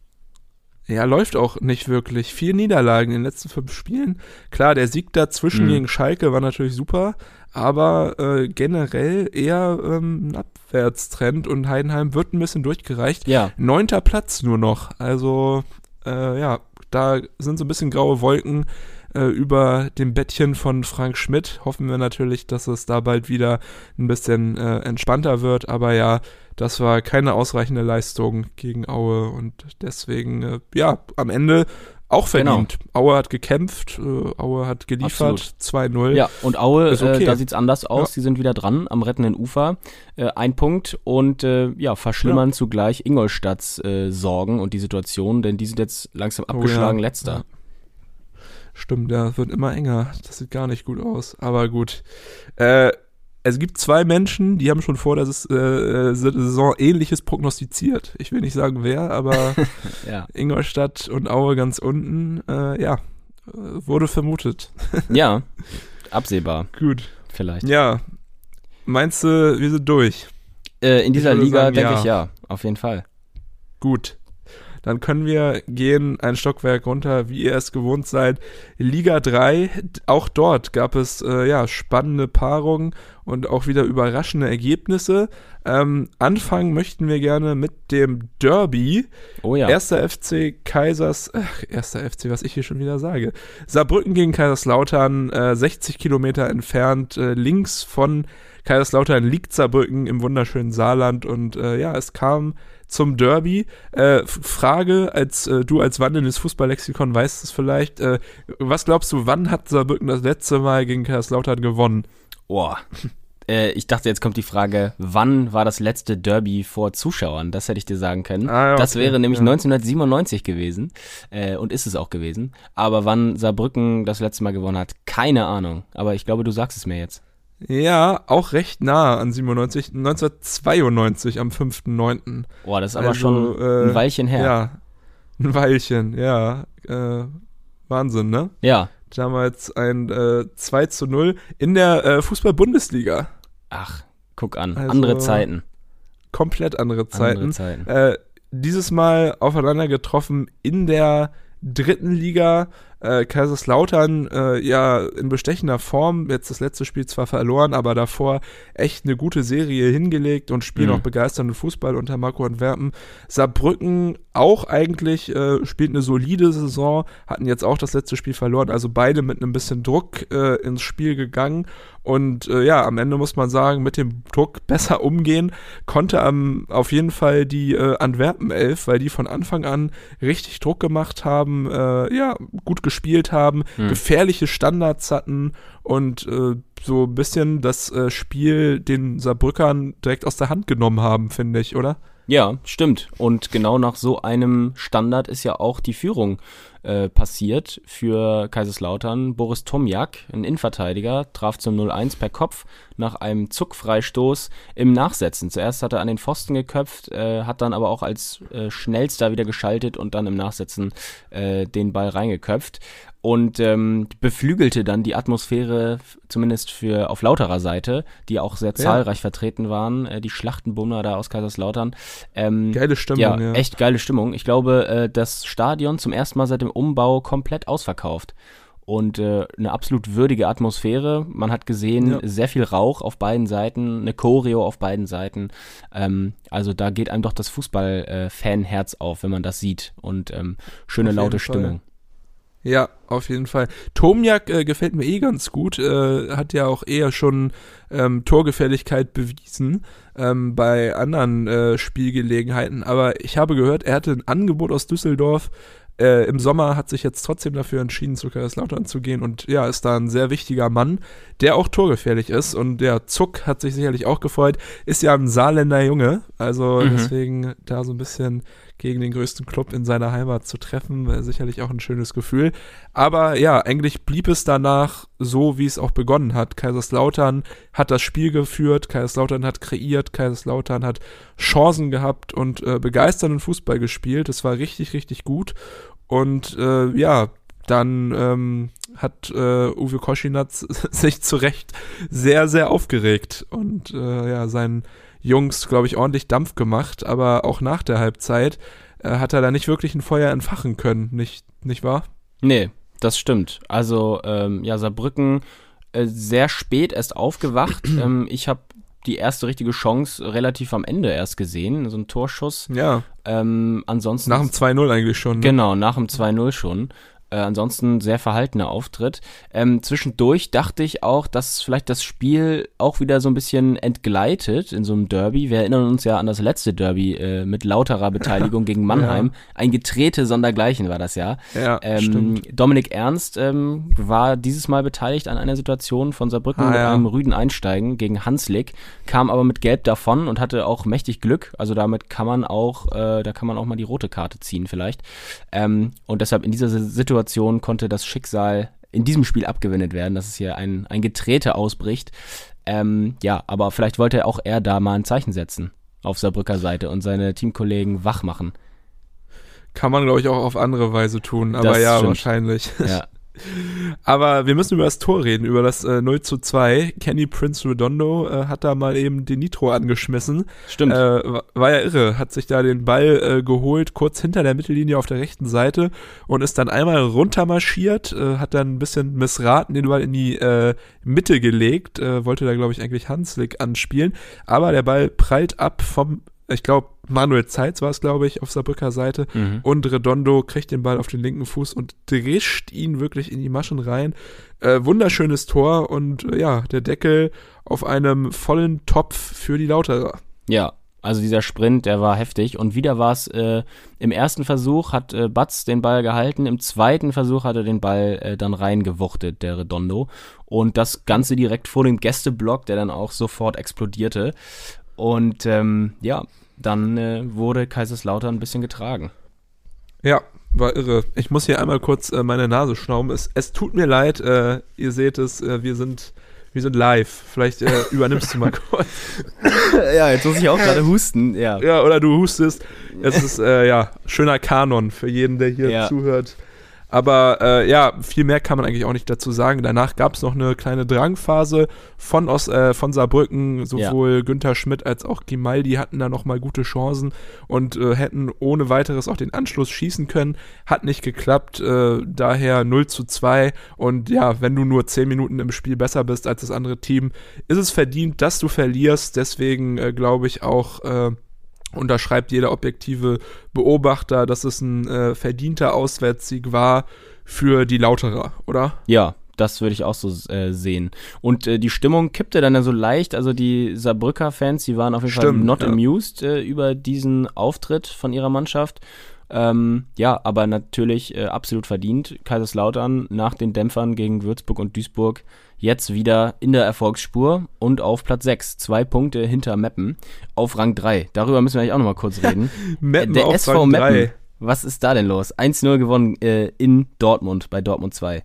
Ja, läuft auch nicht wirklich. Vier Niederlagen in den letzten fünf Spielen. Klar, der Sieg dazwischen Mhm. gegen Schalke war natürlich super, aber äh, generell eher ähm, ein Abwärtstrend und Heidenheim wird ein bisschen durchgereicht. Ja. Neunter Platz nur noch. Also, äh, ja, da sind so ein bisschen graue Wolken äh, über dem Bettchen von Frank Schmidt. Hoffen wir natürlich, dass es da bald wieder ein bisschen äh, entspannter wird, aber ja, das war keine ausreichende Leistung gegen Aue und deswegen, äh, ja, am Ende auch verdient. Genau. Aue hat gekämpft, äh, Aue hat geliefert, Absolut. zwei null. Ja, und Aue, okay. äh, da sieht's anders aus, ja. die sind wieder dran am rettenden Ufer. Äh, ein Punkt und äh, ja, verschlimmern ja. zugleich Ingolstadts äh, Sorgen und die Situation, denn die sind jetzt langsam abgeschlagen, oh, ja. letzter. Ja. Stimmt, ja, wird immer enger. Das sieht gar nicht gut aus, aber gut. Äh, Es gibt zwei Menschen, die haben schon vor der äh, Saison Ähnliches prognostiziert. Ich will nicht sagen wer, aber ja. Ingolstadt und Aue ganz unten, äh, ja, wurde vermutet. Ja, absehbar. Gut. Vielleicht. Ja, meinst du, wir sind durch? Äh, in dieser Liga sagen, denke ja. ich ja, auf jeden Fall. Gut. Dann können wir gehen ein Stockwerk runter, wie ihr es gewohnt seid. Liga drei, auch dort gab es äh, ja spannende Paarungen und auch wieder überraschende Ergebnisse. Ähm, anfangen möchten wir gerne mit dem Derby. Oh ja. Erster F C Kaisers, ach, erster F C, was ich hier schon wieder sage. Saarbrücken gegen Kaiserslautern, äh, sechzig Kilometer entfernt, äh, links von Kaiserslautern liegt Saarbrücken im wunderschönen Saarland und äh, ja, es kam zum Derby. Äh, Frage, als äh, du als wandelndes Fußballlexikon weißt es vielleicht, äh, was glaubst du, wann hat Saarbrücken das letzte Mal gegen Kaiserslautern gewonnen? Boah. äh, ich dachte, jetzt kommt die Frage, wann war das letzte Derby vor Zuschauern? Das hätte ich dir sagen können. Ah, okay. Das wäre nämlich ja. neunzehnhundertsiebenundneunzig gewesen äh, und ist es auch gewesen. Aber wann Saarbrücken das letzte Mal gewonnen hat, keine Ahnung. Aber ich glaube, du sagst es mir jetzt. Ja, auch recht nah an siebenundneunzig, neunzehnhundertzweiundneunzig am fünften neunten Boah, das ist aber also, schon äh, ein Weilchen her. Ja, ein Weilchen, ja. Äh, Wahnsinn, ne? Ja. Damals ein äh, zwei zu null in der äh, Fußball-Bundesliga. Ach, guck an, also, andere Zeiten. Komplett andere Zeiten. Andere Zeiten. Äh, dieses Mal aufeinander getroffen in der dritten Liga. Äh, Kaiserslautern äh, ja in bestechender Form, jetzt das letzte Spiel zwar verloren, aber davor echt eine gute Serie hingelegt und spielen Mhm. auch begeisternden Fußball unter Marco Antwerpen. Saarbrücken auch eigentlich, äh, spielt eine solide Saison, hatten jetzt auch das letzte Spiel verloren, also beide mit einem bisschen Druck äh, ins Spiel gegangen. Und äh, ja, am Ende muss man sagen, mit dem Druck besser umgehen konnte am, auf jeden Fall die äh, Antwerpen-Elf, weil die von Anfang an richtig Druck gemacht haben, äh, ja, gut gespielt haben, Hm. gefährliche Standards hatten und äh, so ein bisschen das äh, Spiel den Saarbrückern direkt aus der Hand genommen haben, finde ich, oder? Ja, stimmt. Und genau nach so einem Standard ist ja auch die Führung äh, passiert für Kaiserslautern. Boris Tomjak, ein Innenverteidiger, traf zum null eins per Kopf nach einem Zuckfreistoß im Nachsetzen. Zuerst hat er an den Pfosten geköpft, äh, hat dann aber auch als äh, schnellster wieder geschaltet und dann im Nachsetzen äh, den Ball reingeköpft. Und ähm, beflügelte dann die Atmosphäre, zumindest für auf Lauterer Seite, die auch sehr zahlreich vertreten waren, äh, die Schlachtenbummer da aus Kaiserslautern. Ähm, Geile Stimmung, ja, ja. echt geile Stimmung. Ich glaube, äh, das Stadion zum ersten Mal seit dem Umbau komplett ausverkauft. Und äh, eine absolut würdige Atmosphäre. Man hat gesehen, Ja. sehr viel Rauch auf beiden Seiten, eine Choreo auf beiden Seiten. Ähm, also da geht einem doch das Fußball-Fan-Herz auf, wenn man das sieht. Und ähm, schöne Auf jeden laute Fall. Stimmung. Ja, auf jeden Fall. Tomjak äh, gefällt mir eh ganz gut, äh, hat ja auch eher schon ähm, Torgefährlichkeit bewiesen ähm, bei anderen äh, Spielgelegenheiten, aber ich habe gehört, er hatte ein Angebot aus Düsseldorf, äh, im Sommer hat sich jetzt trotzdem dafür entschieden, zu Kaiserslautern zu gehen und ja, ist da ein sehr wichtiger Mann, der auch torgefährlich ist und der Zuck hat sich sicherlich auch gefreut, ist ja ein Saarländer Junge, also Mhm. deswegen da so ein bisschen gegen den größten Club in seiner Heimat zu treffen, wäre sicherlich auch ein schönes Gefühl. Aber ja, eigentlich blieb es danach so, wie es auch begonnen hat. Kaiserslautern hat das Spiel geführt, Kaiserslautern hat kreiert, Kaiserslautern hat Chancen gehabt und äh, begeisternden Fußball gespielt. Es war richtig, richtig gut. Und äh, ja, dann ähm, hat äh, Uwe Koschinatz sich zu Recht sehr, sehr aufgeregt und äh, ja, seinen Jungs, glaube ich, ordentlich Dampf gemacht, aber auch nach der Halbzeit äh, hat er da nicht wirklich ein Feuer entfachen können, nicht, nicht wahr? Nee, das stimmt. Also, ähm, ja, Saarbrücken äh, sehr spät erst aufgewacht. ähm, ich habe die erste richtige Chance relativ am Ende erst gesehen, so ein Torschuss. Ja, Ähm, ansonsten nach dem zwei null eigentlich schon. Ne? Genau, nach dem zwei null schon. Äh, ansonsten sehr verhaltener Auftritt. Ähm, zwischendurch dachte ich auch, dass vielleicht das Spiel auch wieder so ein bisschen entgleitet in so einem Derby. Wir erinnern uns ja an das letzte Derby äh, mit Lauterer Beteiligung gegen Mannheim. Ja. Ein Getrete sondergleichen war das ja. Ja, Ähm, stimmt. Dominik Ernst ähm, war dieses Mal beteiligt an einer Situation von Saarbrücken Ah, mit ja. einem rüden Einsteigen gegen Hanslik, kam aber mit Gelb davon und hatte auch mächtig Glück. Also damit kann man auch, äh, da kann man auch mal die rote Karte ziehen vielleicht. Ähm, und deshalb in dieser Situation konnte das Schicksal in diesem Spiel abgewendet werden, dass es hier ein, ein Getrete ausbricht. Ähm, ja, aber vielleicht wollte auch er da mal ein Zeichen setzen auf Saarbrücker Seite und seine Teamkollegen wach machen. Kann man, glaube ich, auch auf andere Weise tun, aber Das ja, stimmt. wahrscheinlich. Ja. Aber wir müssen über das Tor reden, über das äh, null zu zwei. Kenny Prince Redondo äh, hat da mal eben den Nitro angeschmissen. Stimmt. Äh, war ja irre, hat sich da den Ball äh, geholt, kurz hinter der Mittellinie auf der rechten Seite und ist dann einmal runtermarschiert, äh, hat dann ein bisschen missraten, den Ball in die äh, Mitte gelegt, äh, wollte da, glaube ich, eigentlich Hanslik anspielen, aber der Ball prallt ab vom, ich glaube, Manuel Zeitz war es, glaube ich, auf Saarbrücker Seite. Mhm. Und Redondo kriegt den Ball auf den linken Fuß und drischt ihn wirklich in die Maschen rein. Äh, wunderschönes Tor und äh, ja, der Deckel auf einem vollen Topf für die Lauterer. Ja, also dieser Sprint, der war heftig. Und wieder war es, äh, im ersten Versuch hat äh, Batz den Ball gehalten, im zweiten Versuch hat er den Ball äh, dann reingewuchtet, der Redondo. Und das Ganze direkt vor dem Gästeblock, der dann auch sofort explodierte. Und ähm, ja, dann äh, wurde Kaiserslautern ein bisschen getragen. Ja, war irre. Ich muss hier einmal kurz äh, meine Nase schnauben. Es, es tut mir leid, äh, ihr seht es, äh, wir sind wir sind live. Vielleicht äh, übernimmst du mal kurz. Ja, jetzt muss ich auch gerade husten, ja. Ja, oder du hustest. Es ist, äh, ja, schöner Kanon für jeden, der hier Ja. zuhört. Aber äh, ja, viel mehr kann man eigentlich auch nicht dazu sagen. Danach gab es noch eine kleine Drangphase von, Os, äh, von Saarbrücken. Sowohl ja. Günther Schmidt als auch Grimaldi hatten da nochmal gute Chancen und äh, hätten ohne weiteres auch den Anschluss schießen können. Hat nicht geklappt, äh, daher null zu zwei. Und ja, wenn du nur zehn Minuten im Spiel besser bist als das andere Team, ist es verdient, dass du verlierst. Deswegen äh, glaube ich auch, äh, unterschreibt jeder objektive Beobachter, dass es ein äh, verdienter Auswärtssieg war für die Lauterer, oder? Ja, das würde ich auch so äh, sehen. Und äh, die Stimmung kippte dann ja so leicht, also die Saarbrücker Fans, die waren auf jeden Stimmt, Fall not ja. amused äh, über diesen Auftritt von ihrer Mannschaft. Ähm, ja, aber natürlich äh, absolut verdient. Kaiserslautern nach den Dämpfern gegen Würzburg und Duisburg jetzt wieder in der Erfolgsspur und auf Platz sechs. Zwei Punkte hinter Meppen auf Rang drei. Darüber müssen wir eigentlich auch nochmal kurz reden. Meppen der auf S V Rang Meppen, drei. Was ist da denn los? eins null gewonnen äh, in Dortmund, bei Dortmund zwei.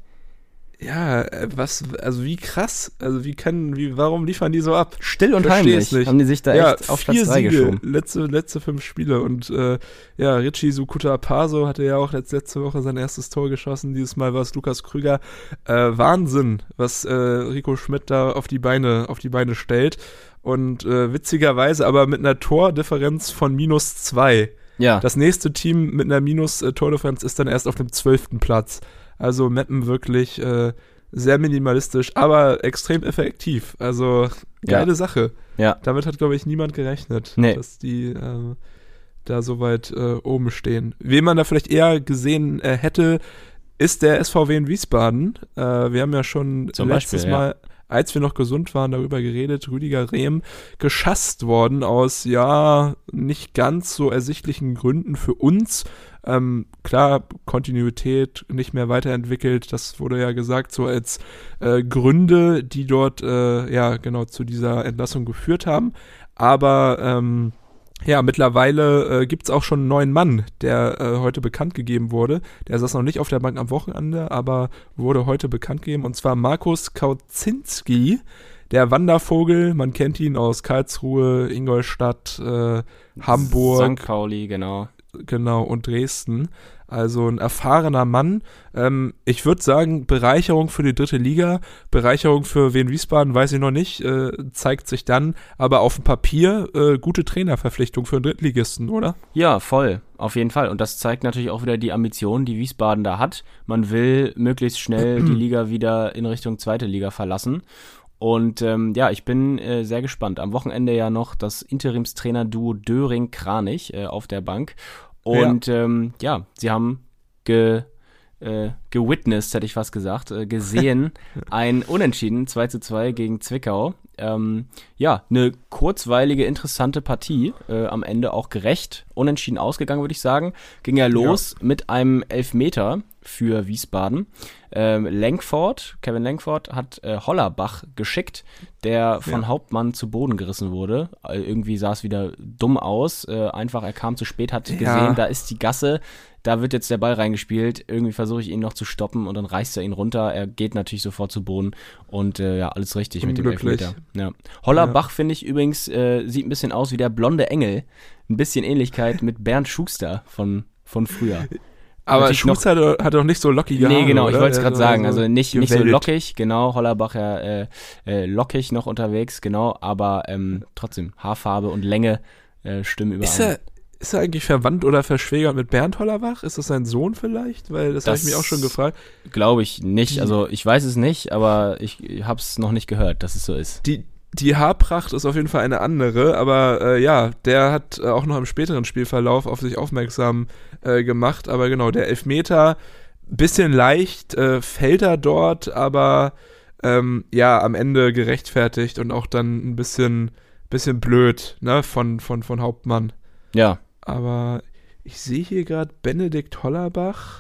Ja, was, also wie krass, also wie können, wie, warum liefern die so ab? Still und heimlich nicht. haben die sich da ja, echt auf Platz drei Siege, geschoben. Letzte, letzte fünf Spiele und äh, ja, Richie Sukuta Paso hatte ja auch letzte, letzte Woche sein erstes Tor geschossen, dieses Mal war es Lukas Krüger. Äh, Wahnsinn, was äh, Rico Schmidt da auf die Beine, auf die Beine stellt und äh, witzigerweise aber mit einer Tordifferenz von minus zwei. Ja. Das nächste Team mit einer Minus-Tordifferenz ist dann erst auf dem zwölften Platz. Also Meppen wirklich äh, sehr minimalistisch, aber extrem effektiv. Also geile ja. Sache. Ja. Damit hat, glaube ich, niemand gerechnet, nee. dass die äh, da so weit äh, oben stehen. Wen man da vielleicht eher gesehen äh, hätte, ist der S V W in Wiesbaden. Äh, wir haben ja schon Zum letztes Beispiel, Mal, ja. als wir noch gesund waren, darüber geredet, Rüdiger Rehm geschasst worden aus, ja, nicht ganz so ersichtlichen Gründen für uns. Ähm, klar, Kontinuität nicht mehr weiterentwickelt, das wurde ja gesagt, so als äh, Gründe, die dort, äh, ja, genau zu dieser Entlassung geführt haben. Aber, ähm, ja, mittlerweile äh, gibt es auch schon einen neuen Mann, der äh, heute bekannt gegeben wurde. Der saß noch nicht auf der Bank am Wochenende, aber wurde heute bekannt gegeben. Und zwar Markus Kauzinski, der Wandervogel. Man kennt ihn aus Karlsruhe, Ingolstadt, äh, Hamburg. Sankt Pauli, genau. Genau, und Dresden. Also ein erfahrener Mann. Ähm, ich würde sagen, Bereicherung für die dritte Liga, Bereicherung für Wien Wiesbaden, weiß ich noch nicht, äh, zeigt sich dann. Aber auf dem Papier äh, gute Trainerverpflichtung für einen Drittligisten, oder? Ja, voll, auf jeden Fall. Und das zeigt natürlich auch wieder die Ambition, die Wiesbaden da hat. Man will möglichst schnell die Liga wieder in Richtung zweite Liga verlassen. Und ähm, ja, ich bin äh, sehr gespannt. Am Wochenende ja noch das Interimstrainer-Duo Döring-Kranich äh, auf der Bank. Und ja, ähm, ja sie haben ge, äh, gewitnessed, hätte ich fast gesagt, äh, gesehen, ein Unentschieden zwei zu zwei gegen Zwickau. Ähm, ja, eine kurzweilige, interessante Partie, äh, am Ende auch gerecht, unentschieden ausgegangen, würde ich sagen. Ging ja los ja. mit einem Elfmeter für Wiesbaden. Ähm, Langford, Kevin Langford hat äh, Hollerbach geschickt, der von ja. Hauptmann zu Boden gerissen wurde. Äh, irgendwie sah es wieder dumm aus. Äh, einfach, er kam zu spät, hat gesehen, ja. da ist die Gasse, da wird jetzt der Ball reingespielt. Irgendwie versuche ich ihn noch zu stoppen und dann reißt er ihn runter. Er geht natürlich sofort zu Boden und äh, ja, alles richtig mit dem Elfmeter. Ja. Hollerbach, ja. finde ich übrigens, äh, sieht ein bisschen aus wie der blonde Engel. Ein bisschen Ähnlichkeit mit Bernd Schuster von, von früher. Aber Schuster noch, hat doch nicht so lockige Haare, Nee, genau, oder? ich wollte es gerade sagen. Also nicht, nicht so lockig, genau. Hollerbach ja äh, äh, lockig noch unterwegs, genau. Aber ähm, trotzdem, Haarfarbe und Länge äh, stimmen überein. Ist er, ist er eigentlich verwandt oder verschwägert mit Bernd Hollerbach? Ist das sein Sohn vielleicht? Weil das, das habe ich mich auch schon gefragt. Glaube ich nicht. Also ich weiß es nicht, aber ich habe es noch nicht gehört, dass es so ist. Die Die Haarpracht ist auf jeden Fall eine andere, aber äh, ja, der hat äh, auch noch im späteren Spielverlauf auf sich aufmerksam äh, gemacht. Aber genau, der Elfmeter, bisschen leicht, äh, fällt er dort, aber ähm, ja, am Ende gerechtfertigt und auch dann ein bisschen, bisschen blöd, ne, von, von, von Hauptmann. Ja. Aber ich sehe hier gerade Benedikt Hollerbach,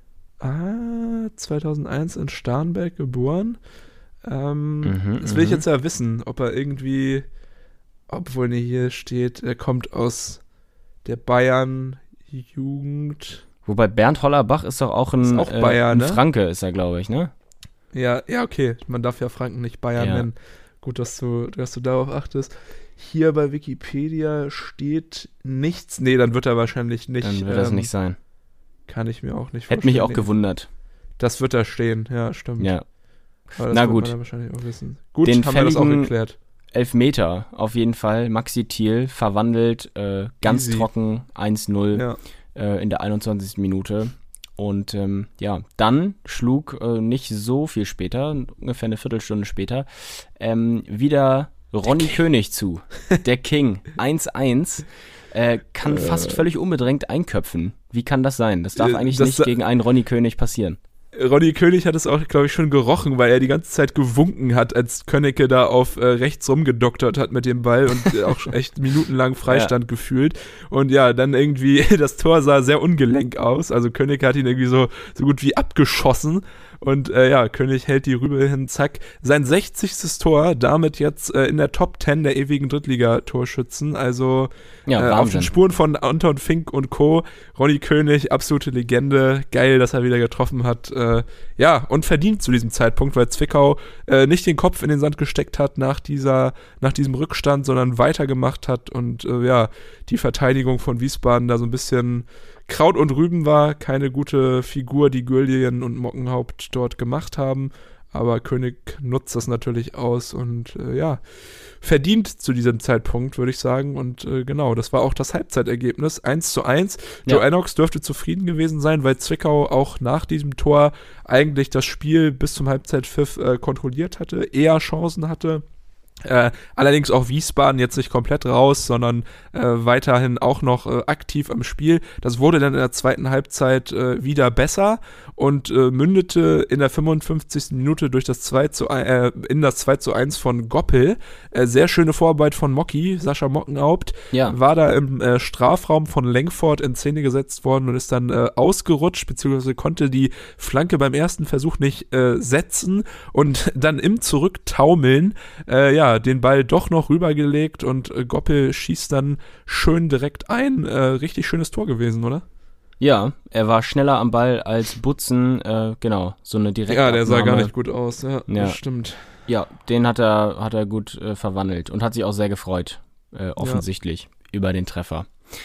ah, zweitausendeins in Starnberg geboren. Ähm, mhm, das will ich jetzt ja wissen, ob er irgendwie, obwohl ne, hier steht, er kommt aus der Bayern-Jugend. Wobei Bernd Hollerbach ist doch auch ein, ist auch Bayern, äh, ein ne? Franke, ist er, glaube ich, ne? Ja, ja, okay. Man darf ja Franken nicht Bayern ja. nennen. Gut, dass du, dass du darauf achtest. Hier bei Wikipedia steht nichts. Nee, dann wird er wahrscheinlich nicht. Dann wird ähm, das nicht sein. Kann ich mir auch nicht vorstellen. Hätte mich auch gewundert. Das wird da stehen, ja, stimmt. Ja. Aber das Na wird gut. man ja wahrscheinlich auch wissen. Gut, Den haben wir das auch fälligen geklärt. Elfmeter auf jeden Fall. Maxi Thiel verwandelt, äh, ganz Easy. trocken, eins null Ja. äh, in der einundzwanzigsten Minute. Und ähm, ja, dann schlug äh, nicht so viel später, ungefähr eine Viertelstunde später, ähm, wieder Ronny König zu. Der King. eins eins. Äh, kann äh, fast völlig unbedrängt einköpfen. Wie kann das sein? Das darf eigentlich das nicht gegen einen Ronny König passieren. Ronny König hat es auch, glaube ich, schon gerochen, weil er die ganze Zeit gewunken hat, als Könnecke da auf äh, rechts rumgedoktert hat mit dem Ball und äh, auch echt minutenlang Freistand ja. gefühlt. Und ja, dann irgendwie, das Tor sah sehr ungelenk aus. Also Könnecke hat ihn irgendwie so, so gut wie abgeschossen. Und äh, ja, König hält die Rübe hin, zack. Sein sechzigstes Tor, damit jetzt äh, in der Top zehn der ewigen Drittliga-Torschützen. Also ja, äh, auf den Spuren von Anton Fink und Co. Ronny König, absolute Legende. Geil, dass er wieder getroffen hat. Äh, ja, und verdient zu diesem Zeitpunkt, weil Zwickau äh, nicht den Kopf in den Sand gesteckt hat nach dieser, nach diesem Rückstand, sondern weitergemacht hat und äh, ja, die Verteidigung von Wiesbaden da so ein bisschen Kraut und Rüben war. Keine gute Figur, die Güljen und Mockenhaupt dort gemacht haben. Aber König nutzt das natürlich aus und äh, ja, verdient zu diesem Zeitpunkt, würde ich sagen. Und äh, genau, das war auch das Halbzeitergebnis. eins zu eins. Ja. Joe Ennox dürfte zufrieden gewesen sein, weil Zwickau auch nach diesem Tor eigentlich das Spiel bis zum Halbzeitpfiff äh, kontrolliert hatte, eher Chancen hatte. Äh, allerdings auch Wiesbaden jetzt nicht komplett raus, sondern äh, weiterhin auch noch äh, aktiv am Spiel. Das wurde dann in der zweiten Halbzeit äh, wieder besser und äh, mündete in der fünfundfünfzigsten Minute durch das zwei zu eins, äh, in das zwei zu eins von Goppel. Äh, sehr schöne Vorarbeit von Mocki, Sascha Mockenhaupt, ja. war da im äh, Strafraum von Langford in Szene gesetzt worden und ist dann äh, ausgerutscht, beziehungsweise konnte die Flanke beim ersten Versuch nicht äh, setzen und dann im Zurücktaumeln, äh, ja, den Ball doch noch rübergelegt und äh, Goppel schießt dann schön direkt ein. Äh, richtig schönes Tor gewesen, oder? Ja, er war schneller am Ball als Butzen, äh, genau, so eine direkte Ja, der Abnahme. sah gar nicht gut aus, ja, ja. das stimmt. Ja, den hat er, hat er gut äh, verwandelt und hat sich auch sehr gefreut, äh, offensichtlich, ja. über den Treffer.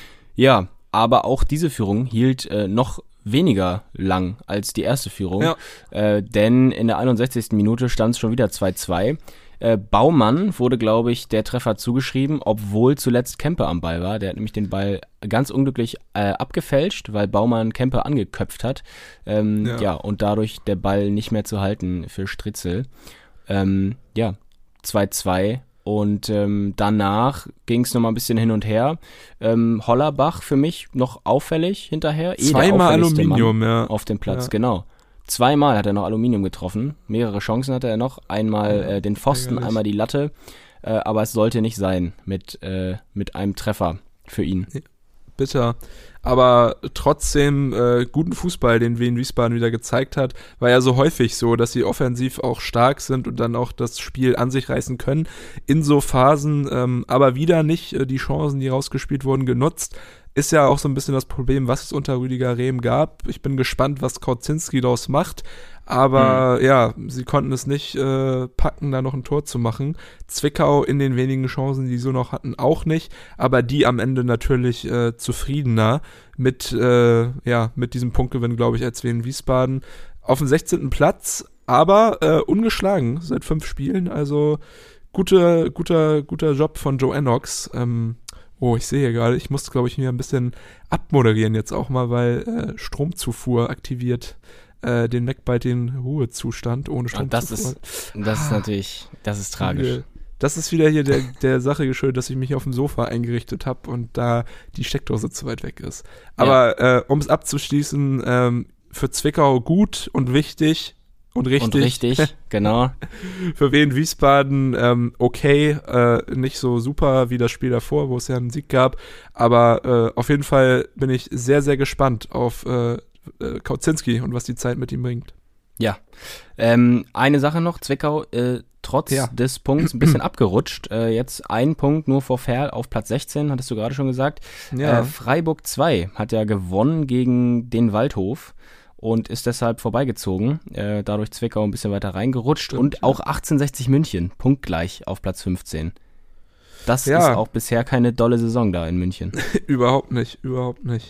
Ja, aber auch diese Führung hielt äh, noch weniger lang als die erste Führung, ja. äh, denn in der einundsechzigsten Minute stand es schon wieder zwei zwei. Äh, Baumann wurde, glaube ich, der Treffer zugeschrieben, obwohl zuletzt Kempe am Ball war. Der hat nämlich den Ball ganz unglücklich äh, abgefälscht, weil Baumann Kempe angeköpft hat. Ähm, ja. ja, und dadurch der Ball nicht mehr zu halten für Stritzel. Ähm, ja, zwei zwei. Und ähm, danach ging es nochmal ein bisschen hin und her. Ähm, Hollerbach für mich noch auffällig hinterher. Zweimal Aluminium, Mann ja. auf dem Platz, ja. genau. Zweimal hat er noch Aluminium getroffen. Mehrere Chancen hatte er noch. Einmal ja, äh, den Pfosten, ärgerlich. einmal die Latte. Äh, aber es sollte nicht sein mit, äh, mit einem Treffer für ihn. Bitter. Aber trotzdem äh, guten Fußball, den Wien Wiesbaden wieder gezeigt hat, war ja so häufig so, dass sie offensiv auch stark sind und dann auch das Spiel an sich reißen können. In so Phasen, ähm, aber wieder nicht äh, die Chancen, die rausgespielt wurden, genutzt. Ist ja auch so ein bisschen das Problem, was es unter Rüdiger Rehm gab. Ich bin gespannt, was Kautzinski daraus macht. Aber mhm. ja, sie konnten es nicht äh, packen, da noch ein Tor zu machen. Zwickau in den wenigen Chancen, die sie so noch hatten, auch nicht. Aber die am Ende natürlich äh, zufriedener mit, äh, ja, mit diesem Punktgewinn, glaube ich, als Wien Wiesbaden. Auf dem sechzehnten Platz, aber äh, ungeschlagen seit fünf Spielen. Also guter, guter, guter Job von Joe Ennox. Ähm, Oh, ich sehe hier gerade, ich muss, glaube ich, mir ein bisschen abmoderieren jetzt auch mal, weil äh, Stromzufuhr aktiviert äh, den MacByte den Ruhezustand ohne Stromzufuhr. Das ist, das ist natürlich, das ist tragisch. Das ist wieder hier der, der Sache geschuldet, dass ich mich auf dem Sofa eingerichtet habe und da die Steckdose zu weit weg ist. Aber ja. äh, um es abzuschließen, ähm, für Zwickau gut und wichtig, Und richtig. Und richtig, genau. Für Wien Wiesbaden ähm, okay, äh, nicht so super wie das Spiel davor, wo es ja einen Sieg gab, aber äh, auf jeden Fall bin ich sehr, sehr gespannt auf äh, äh, Kautzinski und was die Zeit mit ihm bringt. Ja, ähm, eine Sache noch, Zwickau, äh, trotz ja. des Punkts ein bisschen abgerutscht, äh, jetzt ein Punkt nur vor Ferl auf Platz sechzehn, hattest du gerade schon gesagt. Ja. Äh, Freiburg zwei hat ja gewonnen gegen den Waldhof und ist deshalb vorbeigezogen, äh, dadurch Zwickau ein bisschen weiter reingerutscht. Stimmt, und auch achtzehnhundertsechzig München, punktgleich auf Platz fünfzehn. Das ja. ist auch bisher keine dolle Saison da in München. Überhaupt nicht, überhaupt nicht.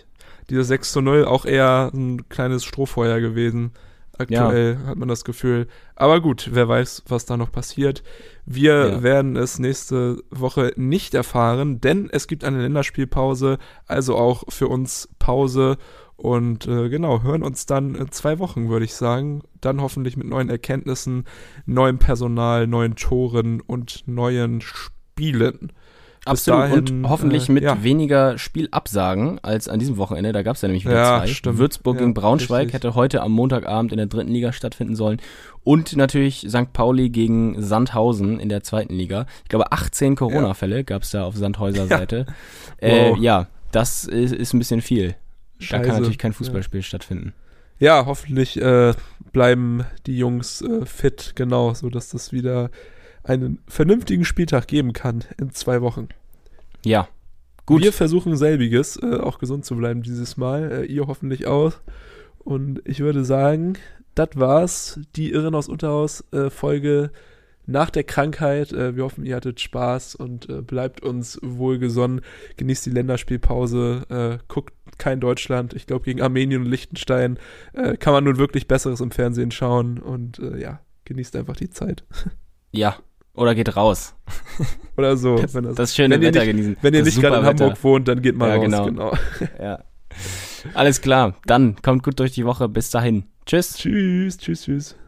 dieses sechs zu null auch eher ein kleines Strohfeuer gewesen. Aktuell ja. hat man das Gefühl. Aber gut, wer weiß, was da noch passiert. Wir ja. werden es nächste Woche nicht erfahren, denn es gibt eine Länderspielpause, also auch für uns Pause. Und äh, genau, hören uns dann in zwei Wochen, würde ich sagen. Dann hoffentlich mit neuen Erkenntnissen, neuem Personal, neuen Toren und neuen Spielen. Absolut, dahin, und hoffentlich äh, mit ja. weniger Spielabsagen als an diesem Wochenende. Da gab es ja nämlich wieder ja, zwei. Stimmt. Würzburg ja, gegen Braunschweig richtig. hätte heute am Montagabend in der dritten Liga stattfinden sollen. Und natürlich Sankt Pauli gegen Sandhausen in der zweiten Liga. Ich glaube, achtzehn Corona-Fälle ja. gab es da auf Sandhäuser Seite. Ja, äh, wow. ja das ist, ist ein bisschen viel. Scheiße. Da kann natürlich kein Fußballspiel ja. stattfinden. Ja, hoffentlich äh, bleiben die Jungs äh, fit, genau, sodass das wieder einen vernünftigen Spieltag geben kann in zwei Wochen. Ja, gut. Wir versuchen selbiges, äh, auch gesund zu bleiben dieses Mal. Äh, ihr hoffentlich auch. Und ich würde sagen, das war's. Die Irrenhaus Unterhaus äh, Folge nach der Krankheit. Äh, wir hoffen, ihr hattet Spaß und äh, bleibt uns wohlgesonnen. Genießt die Länderspielpause. Äh, guckt kein Deutschland. Ich glaube, gegen Armenien und Liechtenstein äh, kann man nun wirklich Besseres im Fernsehen schauen. Und äh, ja, genießt einfach die Zeit. Ja. Oder geht raus. Oder so. Das, wenn das, das schöne wenn Wetter nicht, genießen. Wenn ihr das nicht gerade in Wetter. Hamburg wohnt, dann geht mal ja, raus. Genau. genau. Ja. Alles klar. Dann kommt gut durch die Woche. Bis dahin. Tschüss. Tschüss, tschüss, tschüss.